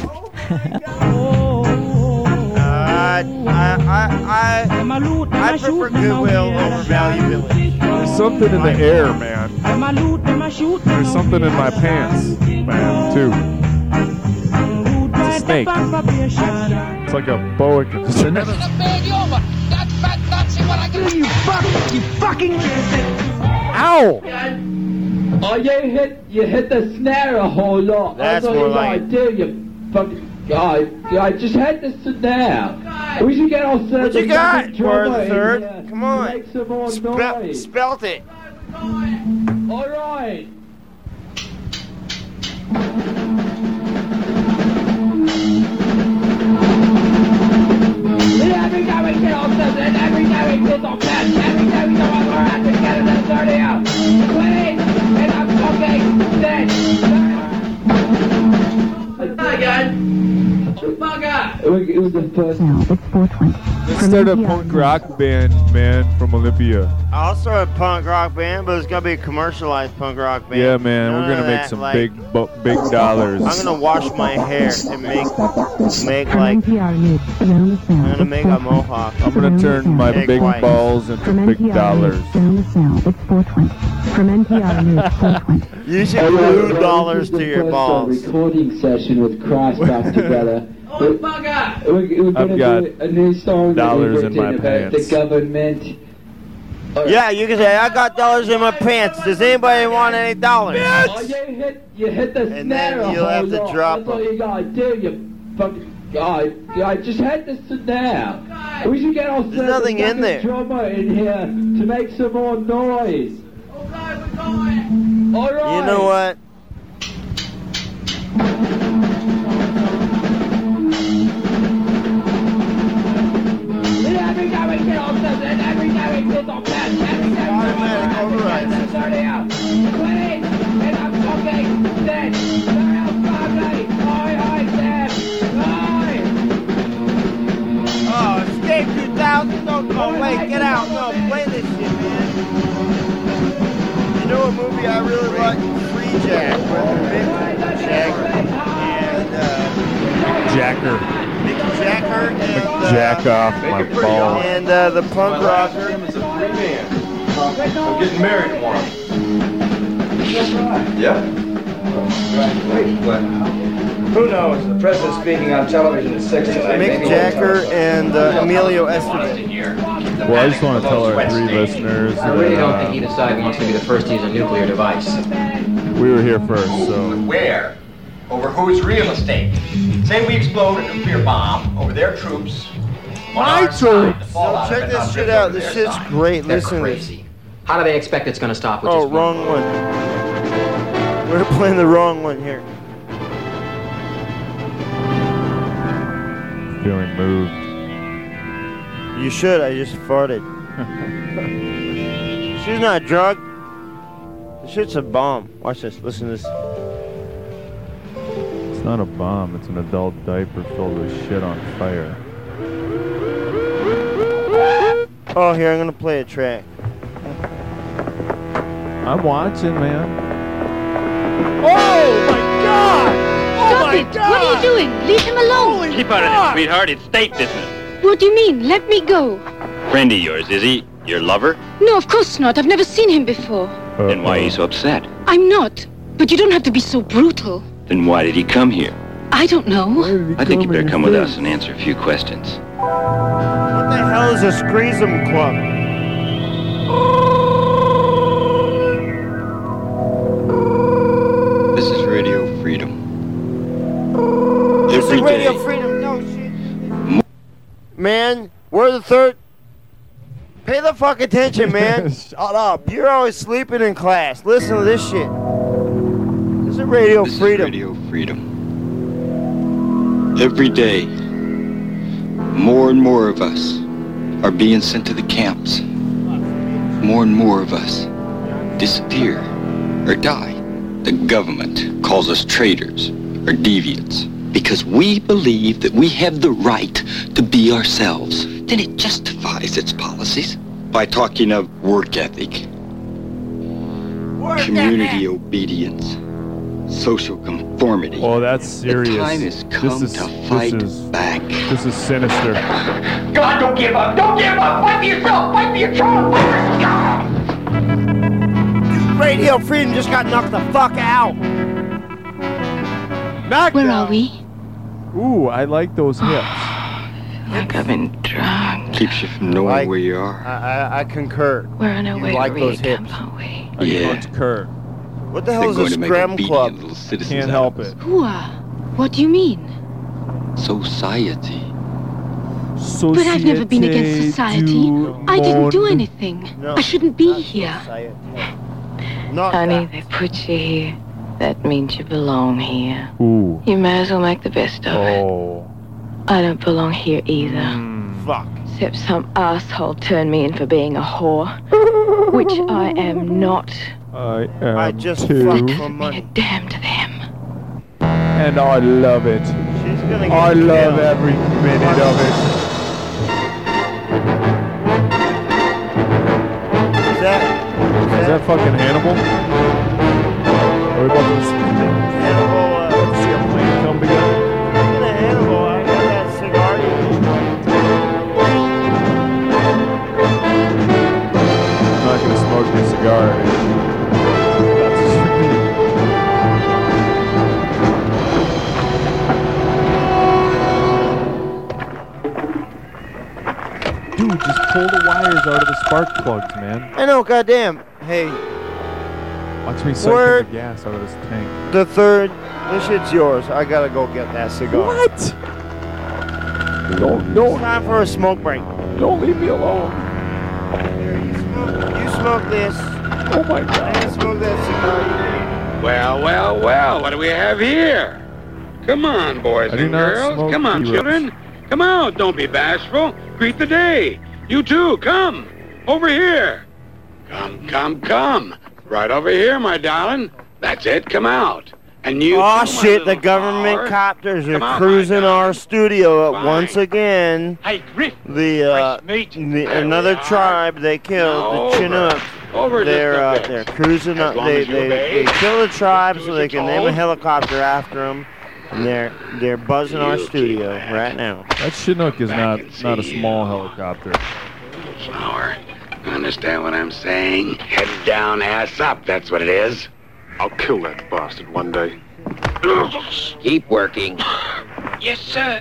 Speaker 10: I prefer Goodwill over Value Village.
Speaker 17: There's something in the air, man. There's something in my pants, man, too. It's a snake. It's like a boa constrictor.
Speaker 2: You fucking.
Speaker 17: Ow!
Speaker 13: Oh, you hit the snare a whole lot.
Speaker 10: That's
Speaker 13: all
Speaker 10: more
Speaker 13: you
Speaker 10: like.
Speaker 13: gotta do, you fucking guy. I just hit the snare. We should get ourselves
Speaker 10: What you
Speaker 13: a
Speaker 10: got,
Speaker 13: fucking drummer
Speaker 10: Word
Speaker 13: in
Speaker 10: Third?
Speaker 13: here
Speaker 10: Come
Speaker 13: to
Speaker 10: on.
Speaker 13: make some more noise.
Speaker 10: Spelt it.
Speaker 13: All right. Every time we get off something, every time we get off that, every time we go on our ass, we get it at 30 out. Please, and I'm fucking dead. Hi, guys. It was the first.
Speaker 23: Now it's 4:20.
Speaker 17: Let's start a punk rock band, man, from Olympia.
Speaker 10: I'll start a punk rock band, but it's gonna be a commercialized punk rock band.
Speaker 17: Yeah, man,
Speaker 10: None
Speaker 17: we're gonna
Speaker 10: of
Speaker 17: make
Speaker 10: that,
Speaker 17: some
Speaker 10: like,
Speaker 17: big dollars.
Speaker 10: I'm gonna wash my hair and make
Speaker 23: From
Speaker 10: like
Speaker 23: NPR News, around the sound.
Speaker 10: I'm gonna make a mohawk.
Speaker 17: I'm gonna turn my
Speaker 10: Egg
Speaker 17: big
Speaker 10: white.
Speaker 17: balls into
Speaker 23: From
Speaker 17: big
Speaker 23: NPR
Speaker 17: dollars.
Speaker 23: News, around the sound. It's 4:20. From NPR News, 4:20.
Speaker 10: You should glue dollars to your balls.
Speaker 13: Recording session with Christ back together. We're
Speaker 17: I've
Speaker 13: gonna
Speaker 17: got
Speaker 13: do a new song that
Speaker 17: dollars
Speaker 13: we've
Speaker 17: in my
Speaker 13: written about
Speaker 17: pants.
Speaker 13: the government.
Speaker 10: Yeah, you can say I got dollars in my pants. Does anybody want any dollars?
Speaker 13: Oh, you hit the
Speaker 10: And
Speaker 13: snare
Speaker 10: then
Speaker 13: a
Speaker 10: you'll
Speaker 13: whole
Speaker 10: have to
Speaker 13: lot.
Speaker 10: drop
Speaker 13: That's all you gotta do, you fucking guy. I just hit the snare. We should get ourselves
Speaker 10: There's nothing
Speaker 13: a
Speaker 10: in there.
Speaker 13: drummer in here to make some more noise. All right.
Speaker 10: You know what?
Speaker 13: Every time we get off something, every time we get off that, every time we get off 30 out. 20, and I'm fucking dead. Sorry, I'm family. Hi, Sam. Hi.
Speaker 10: Oh, Escape 2000. No, wait, get out. No, play this shit, man. You know what movie I really like? Free Jack. Mick Jagger and
Speaker 17: Jacker.
Speaker 10: Mick Jagger and
Speaker 17: Jack off my balls.
Speaker 10: and the punk rocker.
Speaker 24: I'm getting married tomorrow. Yeah.
Speaker 25: Who knows? The president's speaking on television at 6 tonight.
Speaker 10: Mick Jagger and Emilio Estevez.
Speaker 17: Well, I just want to tell our 3 listeners
Speaker 26: I really don't think
Speaker 17: that
Speaker 26: either side wants to be the first to use a nuclear device.
Speaker 17: we were here first, so.
Speaker 24: Where? Over whose real estate? Say we explode a nuclear bomb over their troops.
Speaker 10: My troops! So check this shit out. This shit's great.
Speaker 26: They're
Speaker 10: Listen to this.
Speaker 26: crazy. How do they expect it's going to stop with
Speaker 10: Oh,
Speaker 26: just one
Speaker 10: wrong one. We're playing the wrong one here.
Speaker 17: Feeling moved.
Speaker 10: You should. I just farted. She's not drunk. This shit's a bomb. Watch this. Listen to this.
Speaker 17: It's not a bomb. It's an adult diaper filled with shit on fire.
Speaker 10: Oh, here, I'm going to play a track.
Speaker 17: I'm watching, man.
Speaker 5: Oh my God!
Speaker 27: Stop it! What are you doing? Leave him alone!
Speaker 20: Keep out of this, sweetheart. It's state business.
Speaker 27: What do you mean? Let me go.
Speaker 20: Friend of yours, is he? Your lover?
Speaker 27: No, of course not. I've never seen him before.
Speaker 20: Then why are you so upset?
Speaker 27: I'm not. But you don't have to be so brutal.
Speaker 20: Then why did he come here?
Speaker 27: I don't know.
Speaker 20: I think you better come with us and answer a few questions.
Speaker 10: What the hell is a Screesum Club?
Speaker 20: This is Radio Freedom.
Speaker 10: This is
Speaker 20: Every
Speaker 10: Radio
Speaker 20: day,
Speaker 10: Freedom. No shit. man. We're the third. Pay the fuck attention, man.
Speaker 17: Shut up.
Speaker 10: You're always sleeping in class. Listen to this shit. This is Radio Freedom.
Speaker 11: Radio Freedom. Every day, more and more of us are being sent to the camps. More and more of us disappear or die. The government calls us traitors or deviants because we believe that we have the right to be ourselves. Then it justifies its policies by talking of work ethic, community obedience, social conformity.
Speaker 17: Oh, that's serious.
Speaker 11: The time has come to fight back.
Speaker 17: This is sinister.
Speaker 13: God, don't give up! Don't give up! Fight for yourself! Fight for your child! Fight for your God!
Speaker 10: Radio Freedom just got knocked the fuck out.
Speaker 27: Where are we?
Speaker 17: Ooh, I like those hips.
Speaker 16: Like I've been drunk.
Speaker 11: Keeps you from knowing where you are.
Speaker 10: I concur.
Speaker 16: We're on our
Speaker 10: You
Speaker 16: way
Speaker 10: like
Speaker 16: to
Speaker 10: those
Speaker 16: recamp,
Speaker 10: hips.
Speaker 16: aren't we?
Speaker 11: Yeah.
Speaker 17: Concur.
Speaker 10: What the hell is a scram club?
Speaker 17: Can't help it.
Speaker 27: Who are? What do you mean?
Speaker 11: Society.
Speaker 27: But I've never been against society. I didn't do anything.
Speaker 10: No,
Speaker 27: I shouldn't be here.
Speaker 16: Honey, they put you here. That means you belong here.
Speaker 17: Ooh.
Speaker 16: You may as well make the best of it. I don't belong here either.
Speaker 10: Fuck.
Speaker 16: Except some asshole turned me in for being a whore, which I am not.
Speaker 17: I am
Speaker 10: I just
Speaker 17: too.
Speaker 10: fuck for money.
Speaker 16: Damn to them.
Speaker 17: And I love it.
Speaker 10: She's gonna get
Speaker 17: I love
Speaker 10: killed.
Speaker 17: every minute of it.
Speaker 10: Is that
Speaker 17: Is that fucking Hannibal? Are we about to see a plane come together?
Speaker 10: Hannibal? I got that cigar.
Speaker 17: I'm not gonna smoke your cigar. Dude, just pull the wires out of the spark plugs, man.
Speaker 10: I know, goddamn. Hey,
Speaker 17: Watch me suck
Speaker 10: Word.
Speaker 17: the gas out of this tank.
Speaker 10: the third. This shit's yours. I gotta go get that cigar.
Speaker 17: What?
Speaker 10: It's time for a smoke break.
Speaker 17: Don't leave me alone.
Speaker 10: Here, you smoke this.
Speaker 17: Oh my God.
Speaker 10: And smoke that cigar.
Speaker 12: Well, well, well, what do we have here? Come on, boys
Speaker 17: I do
Speaker 12: and
Speaker 17: not
Speaker 12: girls.
Speaker 17: smoke
Speaker 12: Come on,
Speaker 17: T-Rex.
Speaker 12: children. Come out, don't be bashful. Greet the day. You too, come. Over here. Come. Right over here, my darling. That's it, come out. And you
Speaker 10: Oh
Speaker 12: too, my
Speaker 10: shit, the
Speaker 12: little
Speaker 10: government
Speaker 12: flower.
Speaker 10: copters
Speaker 12: Come
Speaker 10: are
Speaker 12: on,
Speaker 10: cruising
Speaker 12: my
Speaker 10: our studio
Speaker 12: Fine.
Speaker 10: once again.
Speaker 12: Hey, Griff.
Speaker 10: Another tribe they killed, the Chinook.
Speaker 12: Over just a bit.
Speaker 10: They're cruising up.
Speaker 12: long
Speaker 10: They
Speaker 12: as you obey.
Speaker 10: kill the tribe so
Speaker 12: as
Speaker 10: they
Speaker 12: you're
Speaker 10: can name a
Speaker 12: told.
Speaker 10: helicopter after them. And they're buzzing our studio right now.
Speaker 17: That Chinook is not a small helicopter.
Speaker 12: Flower. Understand what I'm saying? Head down, ass up. That's what it is.
Speaker 14: I'll kill that bastard one day.
Speaker 12: Keep working.
Speaker 13: Yes, sir.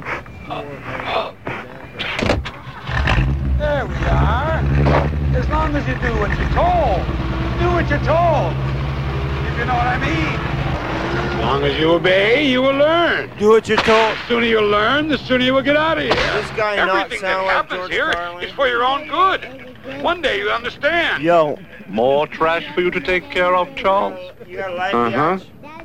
Speaker 12: There we are. As long as you do what you're told. Do what you're told. If you know what I mean. As long as you obey, you will learn.
Speaker 10: Do what you're told.
Speaker 12: The sooner you learn, the sooner you will get out of here.
Speaker 10: This guy not
Speaker 12: Everything that
Speaker 10: sound like
Speaker 12: happens
Speaker 10: George
Speaker 12: here
Speaker 10: Carlin?
Speaker 12: is for your own good. One day you'll understand.
Speaker 10: Yo.
Speaker 14: More trash for you to take care of, Charles?
Speaker 10: You got a light
Speaker 14: Uh-huh.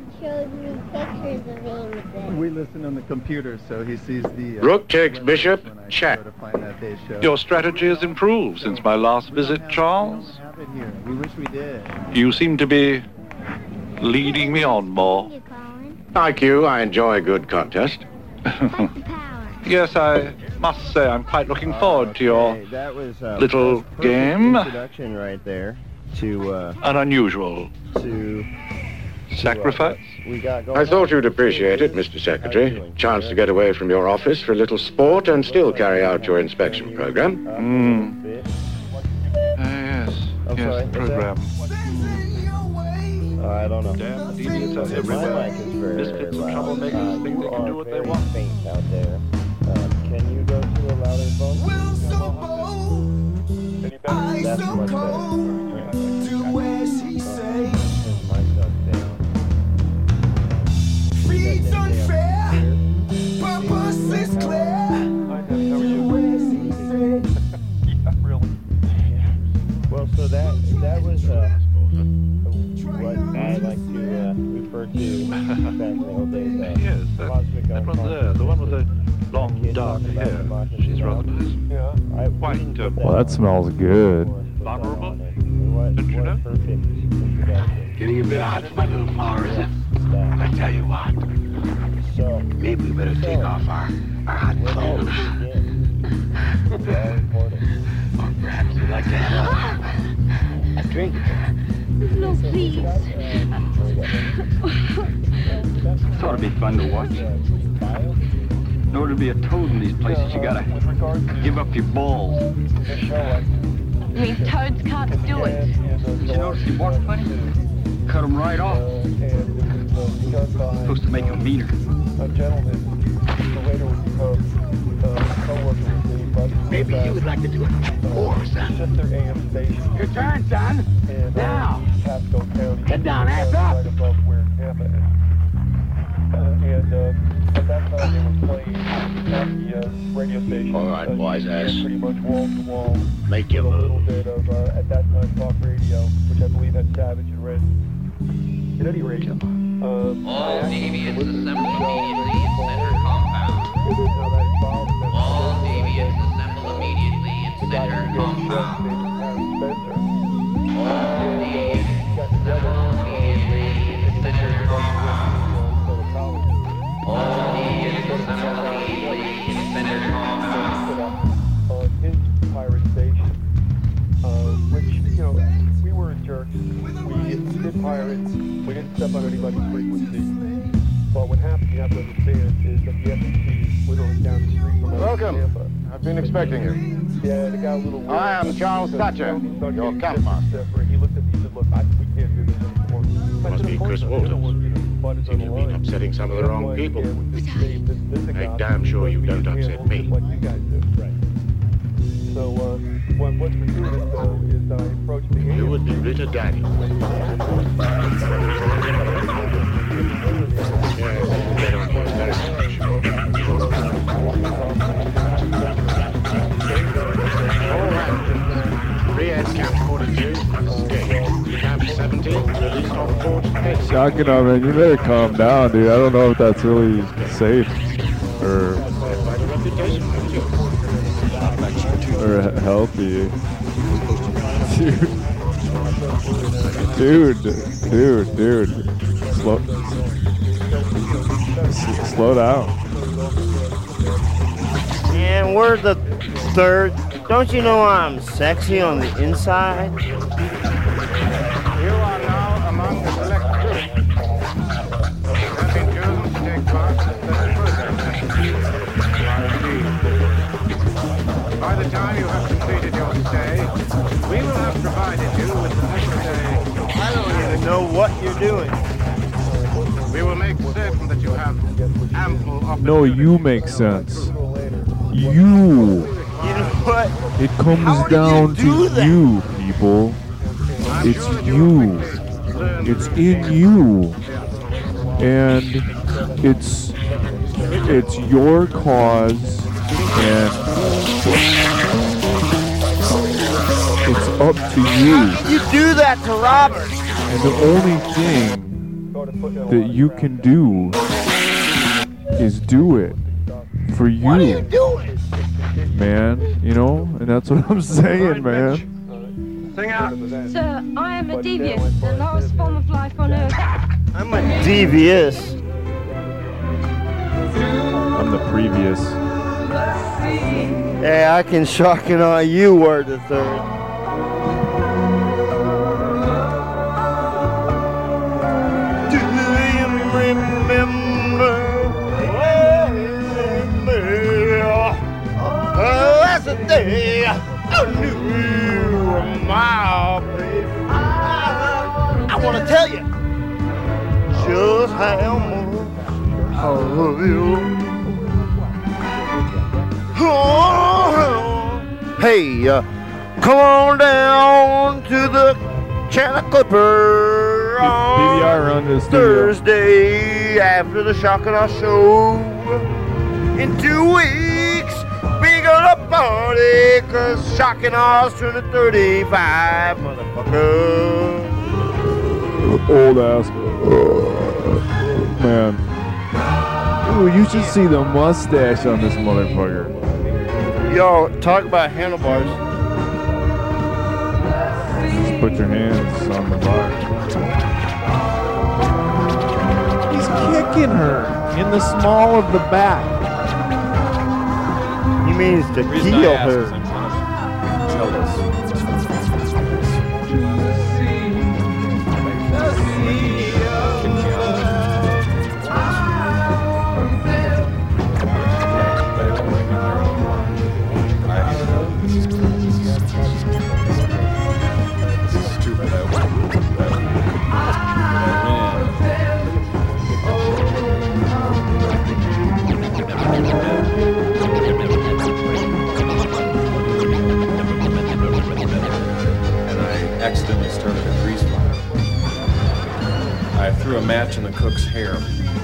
Speaker 5: We listen on the computer, so he sees the...
Speaker 14: Rook takes Bishop, check.
Speaker 5: Your
Speaker 14: Your strategy has improved since my last visit, Charles.
Speaker 5: We wish we did.
Speaker 14: You seem to be leading me on more.
Speaker 24: Like you, I enjoy a good contest.
Speaker 14: Yes, I must say I'm quite looking forward to your
Speaker 10: That was
Speaker 14: little
Speaker 10: perfect
Speaker 14: game.
Speaker 10: introduction right there to
Speaker 14: An unusual
Speaker 10: to
Speaker 24: Sacrifice?
Speaker 10: we got going.
Speaker 24: I thought you'd appreciate it, Mr. Secretary. Chance to get away from your office for a little sport and still carry out your inspection program.
Speaker 14: Yes,
Speaker 10: I'm
Speaker 14: yes,
Speaker 10: sorry,
Speaker 14: program.
Speaker 10: I don't know.
Speaker 14: Damn idiots are
Speaker 10: My
Speaker 14: everywhere.
Speaker 10: mic is very,
Speaker 14: Misfits
Speaker 10: very
Speaker 14: and
Speaker 10: loud.
Speaker 14: troublemakers think they can do what they want.
Speaker 10: Faint out there. Can you go to a louder phone? Any better? That's much better.
Speaker 14: with long dark hair. She's rather nice. Quite
Speaker 17: Well, that smells good.
Speaker 14: vulnerable. Don't you know?
Speaker 12: Getting a bit hot for my little flower, is it? I tell you what. Maybe we better take off our hot clothes. Or perhaps we'd like to have a drink.
Speaker 27: No, please.
Speaker 1: This ought to be fun to watch. In order to be a toad in these places, you gotta give up your balls.
Speaker 27: You mean toads can't do it?
Speaker 1: Did you notice he walked funny? Cut them right off. Supposed to make them meaner.
Speaker 12: Maybe you would like to do it more, son. Your turn, son. Now. Get down, ass up.
Speaker 24: All right, wise ass. Make your move.
Speaker 3: At that time, talk radio, which I believe had Savage and Red. At any rate,
Speaker 20: all deviants assemble immediately in center compound. All deviants assemble immediately in center compound. All deviants assemble immediately in center compound. All deviants assemble immediately in center compound.
Speaker 3: His pirate station, which, you know, we were jerks. We did pirates. We didn't step on anybody's frequency. But what happened, you have to understand, is that the FCC is literally down the street from us.
Speaker 24: Welcome.
Speaker 3: Tampa.
Speaker 24: I've been expecting you.
Speaker 3: Yeah, they got a little weird.
Speaker 24: I am Charles Thatcher, your campmaster.
Speaker 3: He looked at me and said, look, we can't do this anymore.
Speaker 24: Must be Chris Walters. Seems to be upsetting some of the wrong people. Make damn sure you don't upset me.
Speaker 3: So, what's fortuitous, though, is I approached the
Speaker 24: You would be Rita Daniel.
Speaker 17: Shocking, man. You better calm down, dude. I don't know if that's really safe or healthy. Dude. Slow down.
Speaker 10: And we're the third. Don't you know I'm sexy on the inside?
Speaker 24: You are now among the select group. You have been chosen to take part in the program. By the time you have completed your stay, we will have provided you with the necessary...
Speaker 10: I don't even know what you're doing.
Speaker 24: We will make certain that you have ample opportunity.
Speaker 17: No, you make sense. You.
Speaker 10: You know what?
Speaker 17: It comes down to you, people. It's you. It's in you. And it's your cause, and it's up to you.
Speaker 10: How can you do that to Robert?
Speaker 17: And the only thing that you can do is do it for you.
Speaker 10: What are you doing?
Speaker 17: Man, you know, and that's what I'm saying, man.
Speaker 24: Sing out.
Speaker 27: Sir, I am a deviant, the lowest form of life on Earth.
Speaker 10: I'm a devious.
Speaker 17: I'm the previous.
Speaker 10: Hey, I can shock and awe you, were the third. Do you remember? That's the day I knew you were my baby. I want to tell you just how much I love you. Oh, hey, come on down to the Channel Clipper
Speaker 17: PBR run to the studio.
Speaker 10: Thursday after the Shock and Awe show. In 2 weeks, we gonna party, cause Shock and Awe's turning 35, motherfucker.
Speaker 17: Old ass man. Ooh, you should see the mustache on this motherfucker.
Speaker 10: Yo, talk about handlebars.
Speaker 17: Just put your hands on the bar. He's kicking her in the small of the back.
Speaker 10: He means to heel her.
Speaker 4: Accidentally started a grease fire. I threw a match in the cook's hair.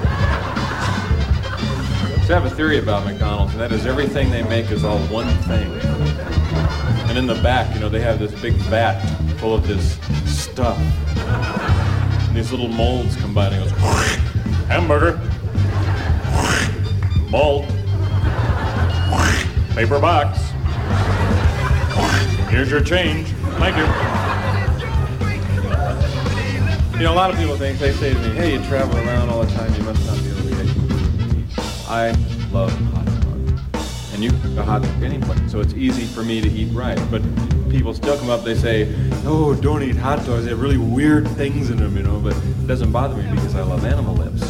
Speaker 4: So I have a theory about McDonald's, and that is everything they make is all one thing. And in the back, they have this big vat full of this stuff. And these little molds come by and it goes, hamburger, mold, paper box, here's your change, thank you. A lot of people they say to me, hey, you travel around all the time, you must not be able to eat. I love hot dog. And you can a hot dog any place, so it's easy for me to eat right. But people still come up, they say, oh, don't eat hot dogs, they have really weird things in them, but it doesn't bother me because I love animal lips.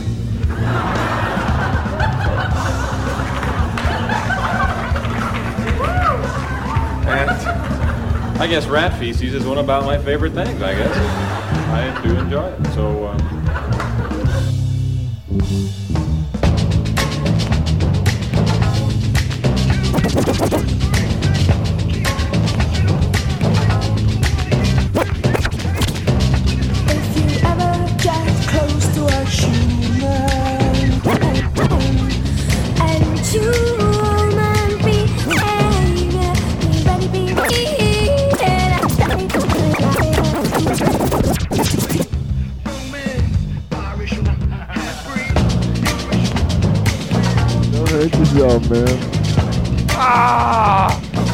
Speaker 4: And I guess rat feces is one about my favorite things, I guess. I do enjoy it, so
Speaker 13: If you ever get close to a human and human behavior, be ready,
Speaker 17: Hurt yourself, man.
Speaker 10: Ah!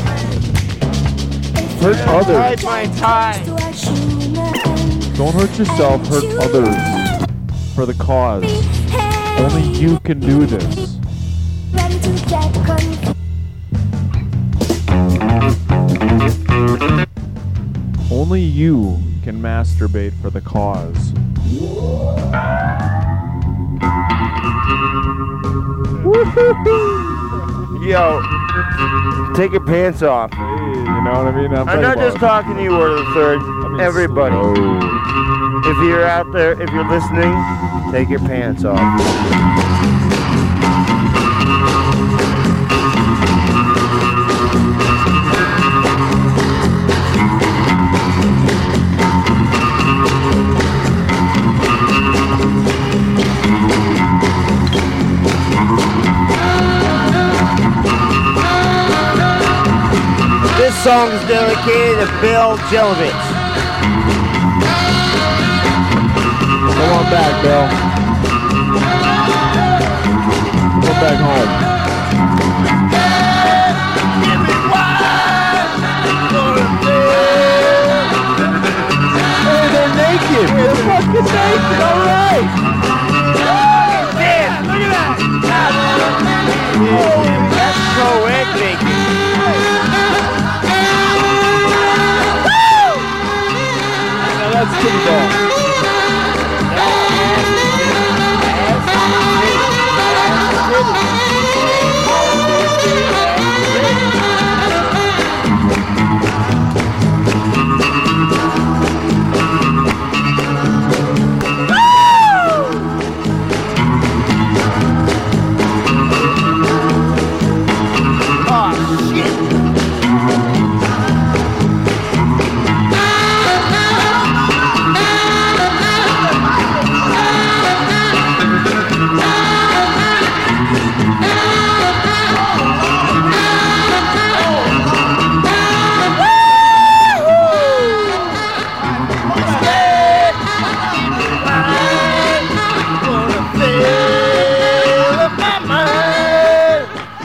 Speaker 17: Hurt others.
Speaker 10: Hide my tie.
Speaker 17: Don't hurt yourself, hurt others. For the cause. Only you can do this. Only you can masturbate for the cause.
Speaker 10: Yo, take your pants off.
Speaker 17: Hey, you know what I mean?
Speaker 10: I'm not just talking to you, Word of the Third. Everybody. If you're out there, if you're listening, take your pants off. This song is dedicated to Bill Jelovich.
Speaker 17: Come on back, Bill. Come back home. Hey, they're naked. They're fucking naked. All right.
Speaker 10: Damn, look at that. That's co-ed naked.
Speaker 17: That's pretty bad.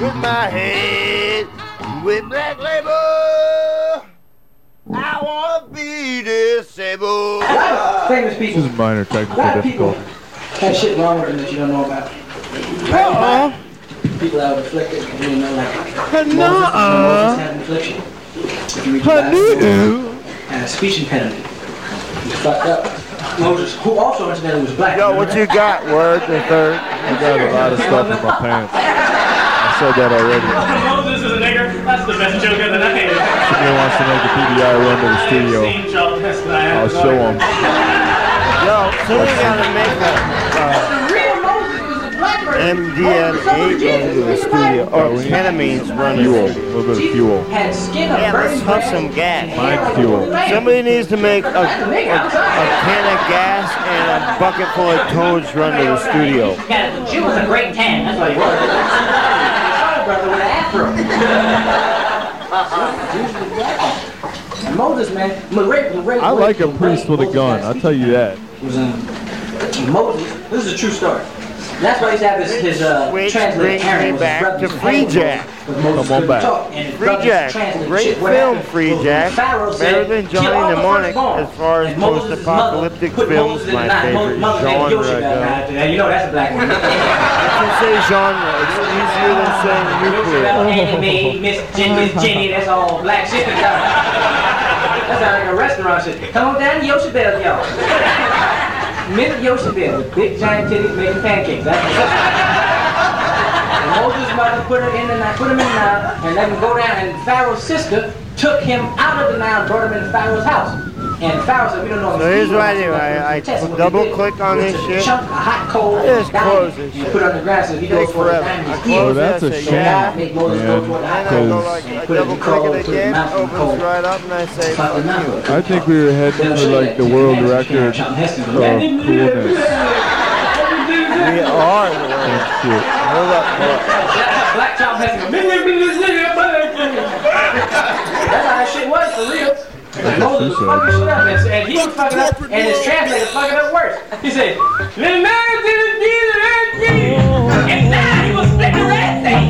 Speaker 10: with my head with Black Label. I wanna be disabled.
Speaker 3: Famous people.
Speaker 17: This is minor technical difficulty.
Speaker 3: Have shit wrong with them that you don't know about. People that are afflicted, and you know, like Moses had an affliction. If you read the Bible, and a speech impediment. He's fucked up. Moses, who also incidentally was black.
Speaker 10: Yo, what you got? Word the third.
Speaker 17: I got a lot of stuff in my pants. I said that already.
Speaker 6: Moses is a nigger. That's the best joke of the night.
Speaker 17: Somebody wants to make a PBI run to the studio. I'll show them.
Speaker 10: Yo, somebody gotta make MDMA run to the studio. Or ketamines run to the studio.
Speaker 17: A little bit of fuel.
Speaker 10: Yeah, let's huff some gas.
Speaker 17: Mind fuel.
Speaker 10: Somebody needs to make a can of gas and a bucket full of toads run to the studio.
Speaker 3: She was a great tan. That's what he was. Brother with an afro. And Moses, man,
Speaker 17: I like a priest with a gun. I'll tell you that.
Speaker 3: Moses, this is a true story. That's why he used to have his translator Aaron
Speaker 10: back to Free Jack.
Speaker 17: Come on back.
Speaker 10: Free Jack, great film, Free Jack. Better than Johnny Mnemonic as far as post-apocalyptic films. My favorite genre.
Speaker 3: You know that's a black one.
Speaker 10: You can say genre. It's easier than saying nuclear.
Speaker 3: Anime, Miss Jenny, that's all black shit. That's like a restaurant shit. Come on down to Yoshi Bell, y'all. Miss Yoshi Bell with big giant titties making pancakes. That's and Moses' mother put him in the Nile, and let him go down. And Pharaoh's sister took him out of the Nile and brought him into Pharaoh's house. And Pharaoh said, "We don't know."
Speaker 10: So here's what I do. I double click on this shit.
Speaker 3: Chunk of hot coal.
Speaker 10: Just close this
Speaker 3: You
Speaker 10: shit.
Speaker 3: put it on the ground so he goes for it.
Speaker 17: Oh, that's a shame, man.
Speaker 3: Make Moses go toward the hot
Speaker 10: And I go
Speaker 3: coal.
Speaker 10: like, I double click it again, opens right up, and I say, fuck you.
Speaker 17: I think we were heading for like the world record of coolness.
Speaker 10: We are the world.
Speaker 17: Shit.
Speaker 10: Hold up,
Speaker 3: Black Chop has That's how that shit was for real. Moses was fucking shit up, and he was fucking up, and his translator fucking up worse. He said, "The man didn't do the red thing," and now he was split the red thing.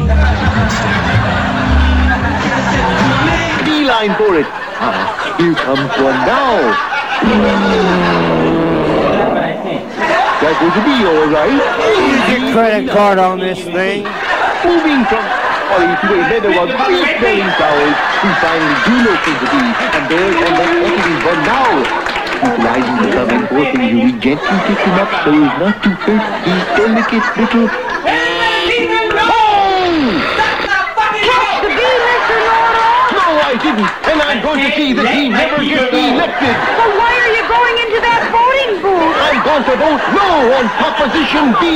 Speaker 9: Beeline for it. Here comes one now. That was a be all right.
Speaker 10: Use your credit card on this thing.
Speaker 9: Moving from Holly to a leather of big-belly towels, we finally do locate the bee, and there's on that equity one now. Utilizing the loving forcing you, we gently pick him up so as not to hurt these delicate little... No, I didn't, and I'm going to see that he never gets elected.
Speaker 23: So why are you going into that voting booth?
Speaker 9: I'm going to vote no on Proposition B.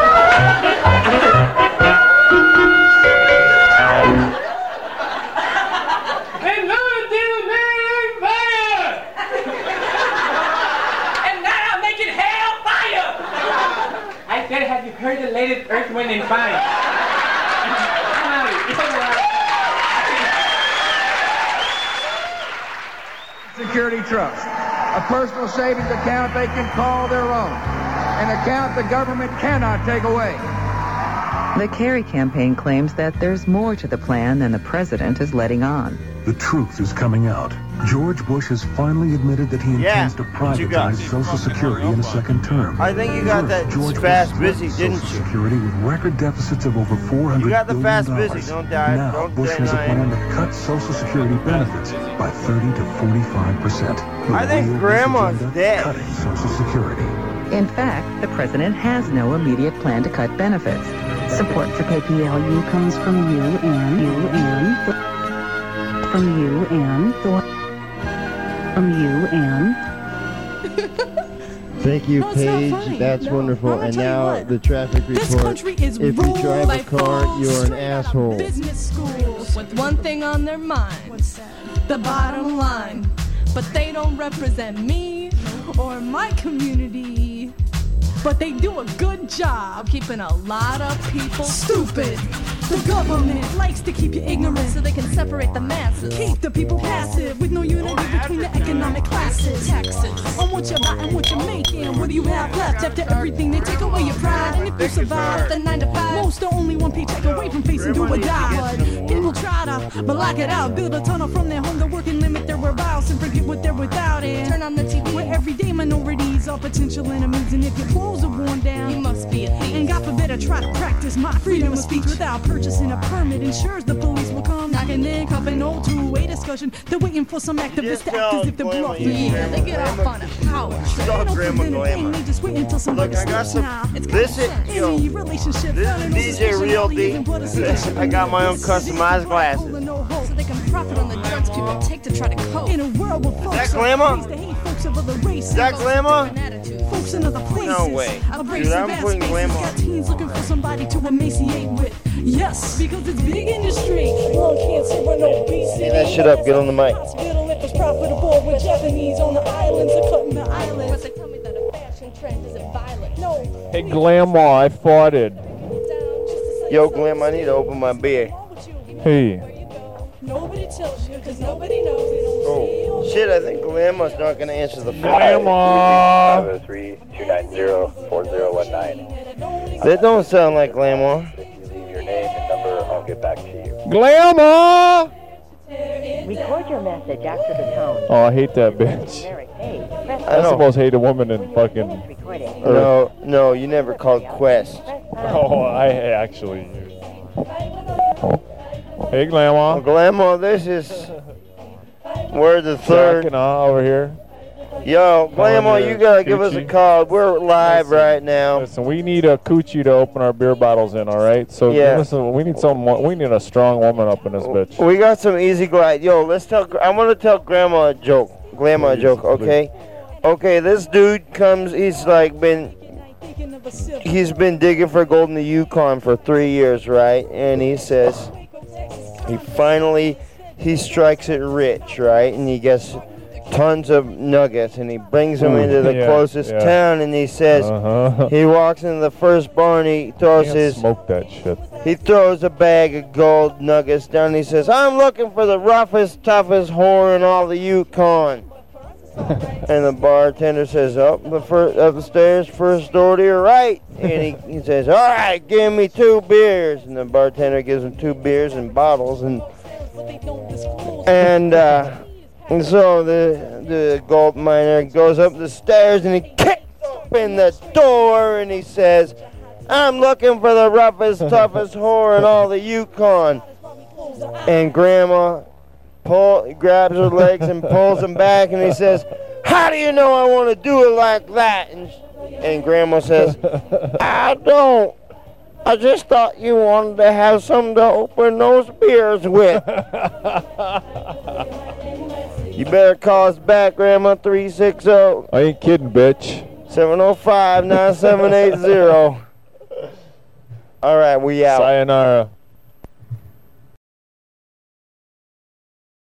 Speaker 3: Have you heard the latest Earth, Wind, and Fire?
Speaker 15: Security Trust, a personal savings account they can call their own, an account the government cannot take away.
Speaker 18: The Kerry campaign claims that there's more to the plan than the president is letting on.
Speaker 19: The truth is coming out. George Bush has finally admitted that he intends to privatize Social Security in a second term.
Speaker 10: I think you got that fast busy, didn't you?
Speaker 19: Security with record deficits of over $400
Speaker 10: You got the fast
Speaker 19: billion.
Speaker 10: busy, don't die.
Speaker 19: Now
Speaker 10: Don't
Speaker 19: Bush has a plan to cut Social Security benefits by 30 to 45%.
Speaker 10: I think Grandma's dead.
Speaker 19: Cutting Social Security.
Speaker 18: In fact, the president has no immediate plan to cut benefits.
Speaker 23: Support for KPLU comes from you and
Speaker 10: Thank you, Paige. That's wonderful. And now the traffic report. If you drive a car, you're an asshole.
Speaker 21: Business schools with one thing on their mind. The bottom line. But they don't represent me or my community. But they do a good job keeping a lot of people stupid. The government likes to keep you ignorant so they can separate the masses. Keep the people passive with no unity between the economic classes. Taxes on what you buy and what you're making. What do you have left after everything? They take away your pride. And if you survive the 9 to 5, most are only one paycheck away from facing do or die. But people try to block it out, build a tunnel from their home to work and limit their whereabouts and forget what they're without. And turn on the TV where everyday minorities are potential enemies. And if your clothes are worn down, you must be a thief. And God forbid I try to practice my freedom of speech without purchasing a permit. Ensures the police will come knocking in, cuffing old two-way discussion. They're waiting for some activist to act as if they're bluffing. Yeah, they get off on a power trip. They just wait until somebody starts now.
Speaker 10: This is DJ Real D. I got my own customized glasses.
Speaker 21: So they can profit on the drugs people take to try to cope. In a world with folks
Speaker 10: that glamour? Is that glamour?
Speaker 21: Folks in other places.
Speaker 10: No way. Dude, I'm putting glamour on.
Speaker 21: Teens looking for somebody to emaciate with. Yes, because it's big industry. Lung cancer and obesity.
Speaker 10: Get that shit up. Get on the mic.
Speaker 21: Hospital if it's profitable with Japanese on the islands are cutting the islands. But they tell me that a fashion trend isn't violent. No.
Speaker 17: Hey, Glamour, I farted.
Speaker 10: Yo, Glam, I need to open my beer.
Speaker 17: Hey.
Speaker 21: Nobody tells you because nobody knows.
Speaker 10: Oh, shit, I think Glamour's not going to answer the phone.
Speaker 17: Glamour!
Speaker 10: 503-290-4019. That don't sound like Glamour.
Speaker 2: Leave your name and number, I'll get back to you.
Speaker 17: Glamour!
Speaker 7: Record your message after the tone.
Speaker 17: Oh, I hate that bitch. I'm supposed to hate a woman in fucking...
Speaker 10: No, you never called Quest.
Speaker 17: Oh, I actually... Hey, Glamour.
Speaker 10: Glamour, this is... We're the third.
Speaker 17: Over here.
Speaker 10: Yo, Glamour, you gotta give us a call. We're live right now.
Speaker 17: Listen, we need a coochie to open our beer bottles in, all right? So
Speaker 10: yeah.
Speaker 17: Listen, we need someone. We need a strong woman up in this bitch.
Speaker 10: We got some easy glide. Yo, let's tell. I want to tell Grandma a joke. Glamour a joke, okay? Okay, this dude comes. He's been digging for gold in the Yukon for 3 years, right? And he says he strikes it rich, right? And he gets tons of nuggets, and he brings them into the closest town, and he says he walks into the first bar, and he throws
Speaker 17: smoke that shit.
Speaker 10: He throws a bag of gold nuggets down, and he says, "I'm looking for the roughest, toughest whore in all the Yukon." And the bartender says, up the stairs, first door to your right. And he says, "All right, give me 2 beers." And the bartender gives him 2 beers in bottles, and so the gold miner goes up the stairs, and he kicks open the door, and he says, "I'm looking for the roughest, toughest whore in all the Yukon." And Grandma grabs her legs and pulls them back, and he says, "How do you know I want to do it like that?" And Grandma says, "I don't. I just thought you wanted to have something to open those beers with." You better call us back, Grandma. 360.
Speaker 17: I ain't kidding, bitch.
Speaker 10: 705-9780. All right, we out.
Speaker 17: Sayonara.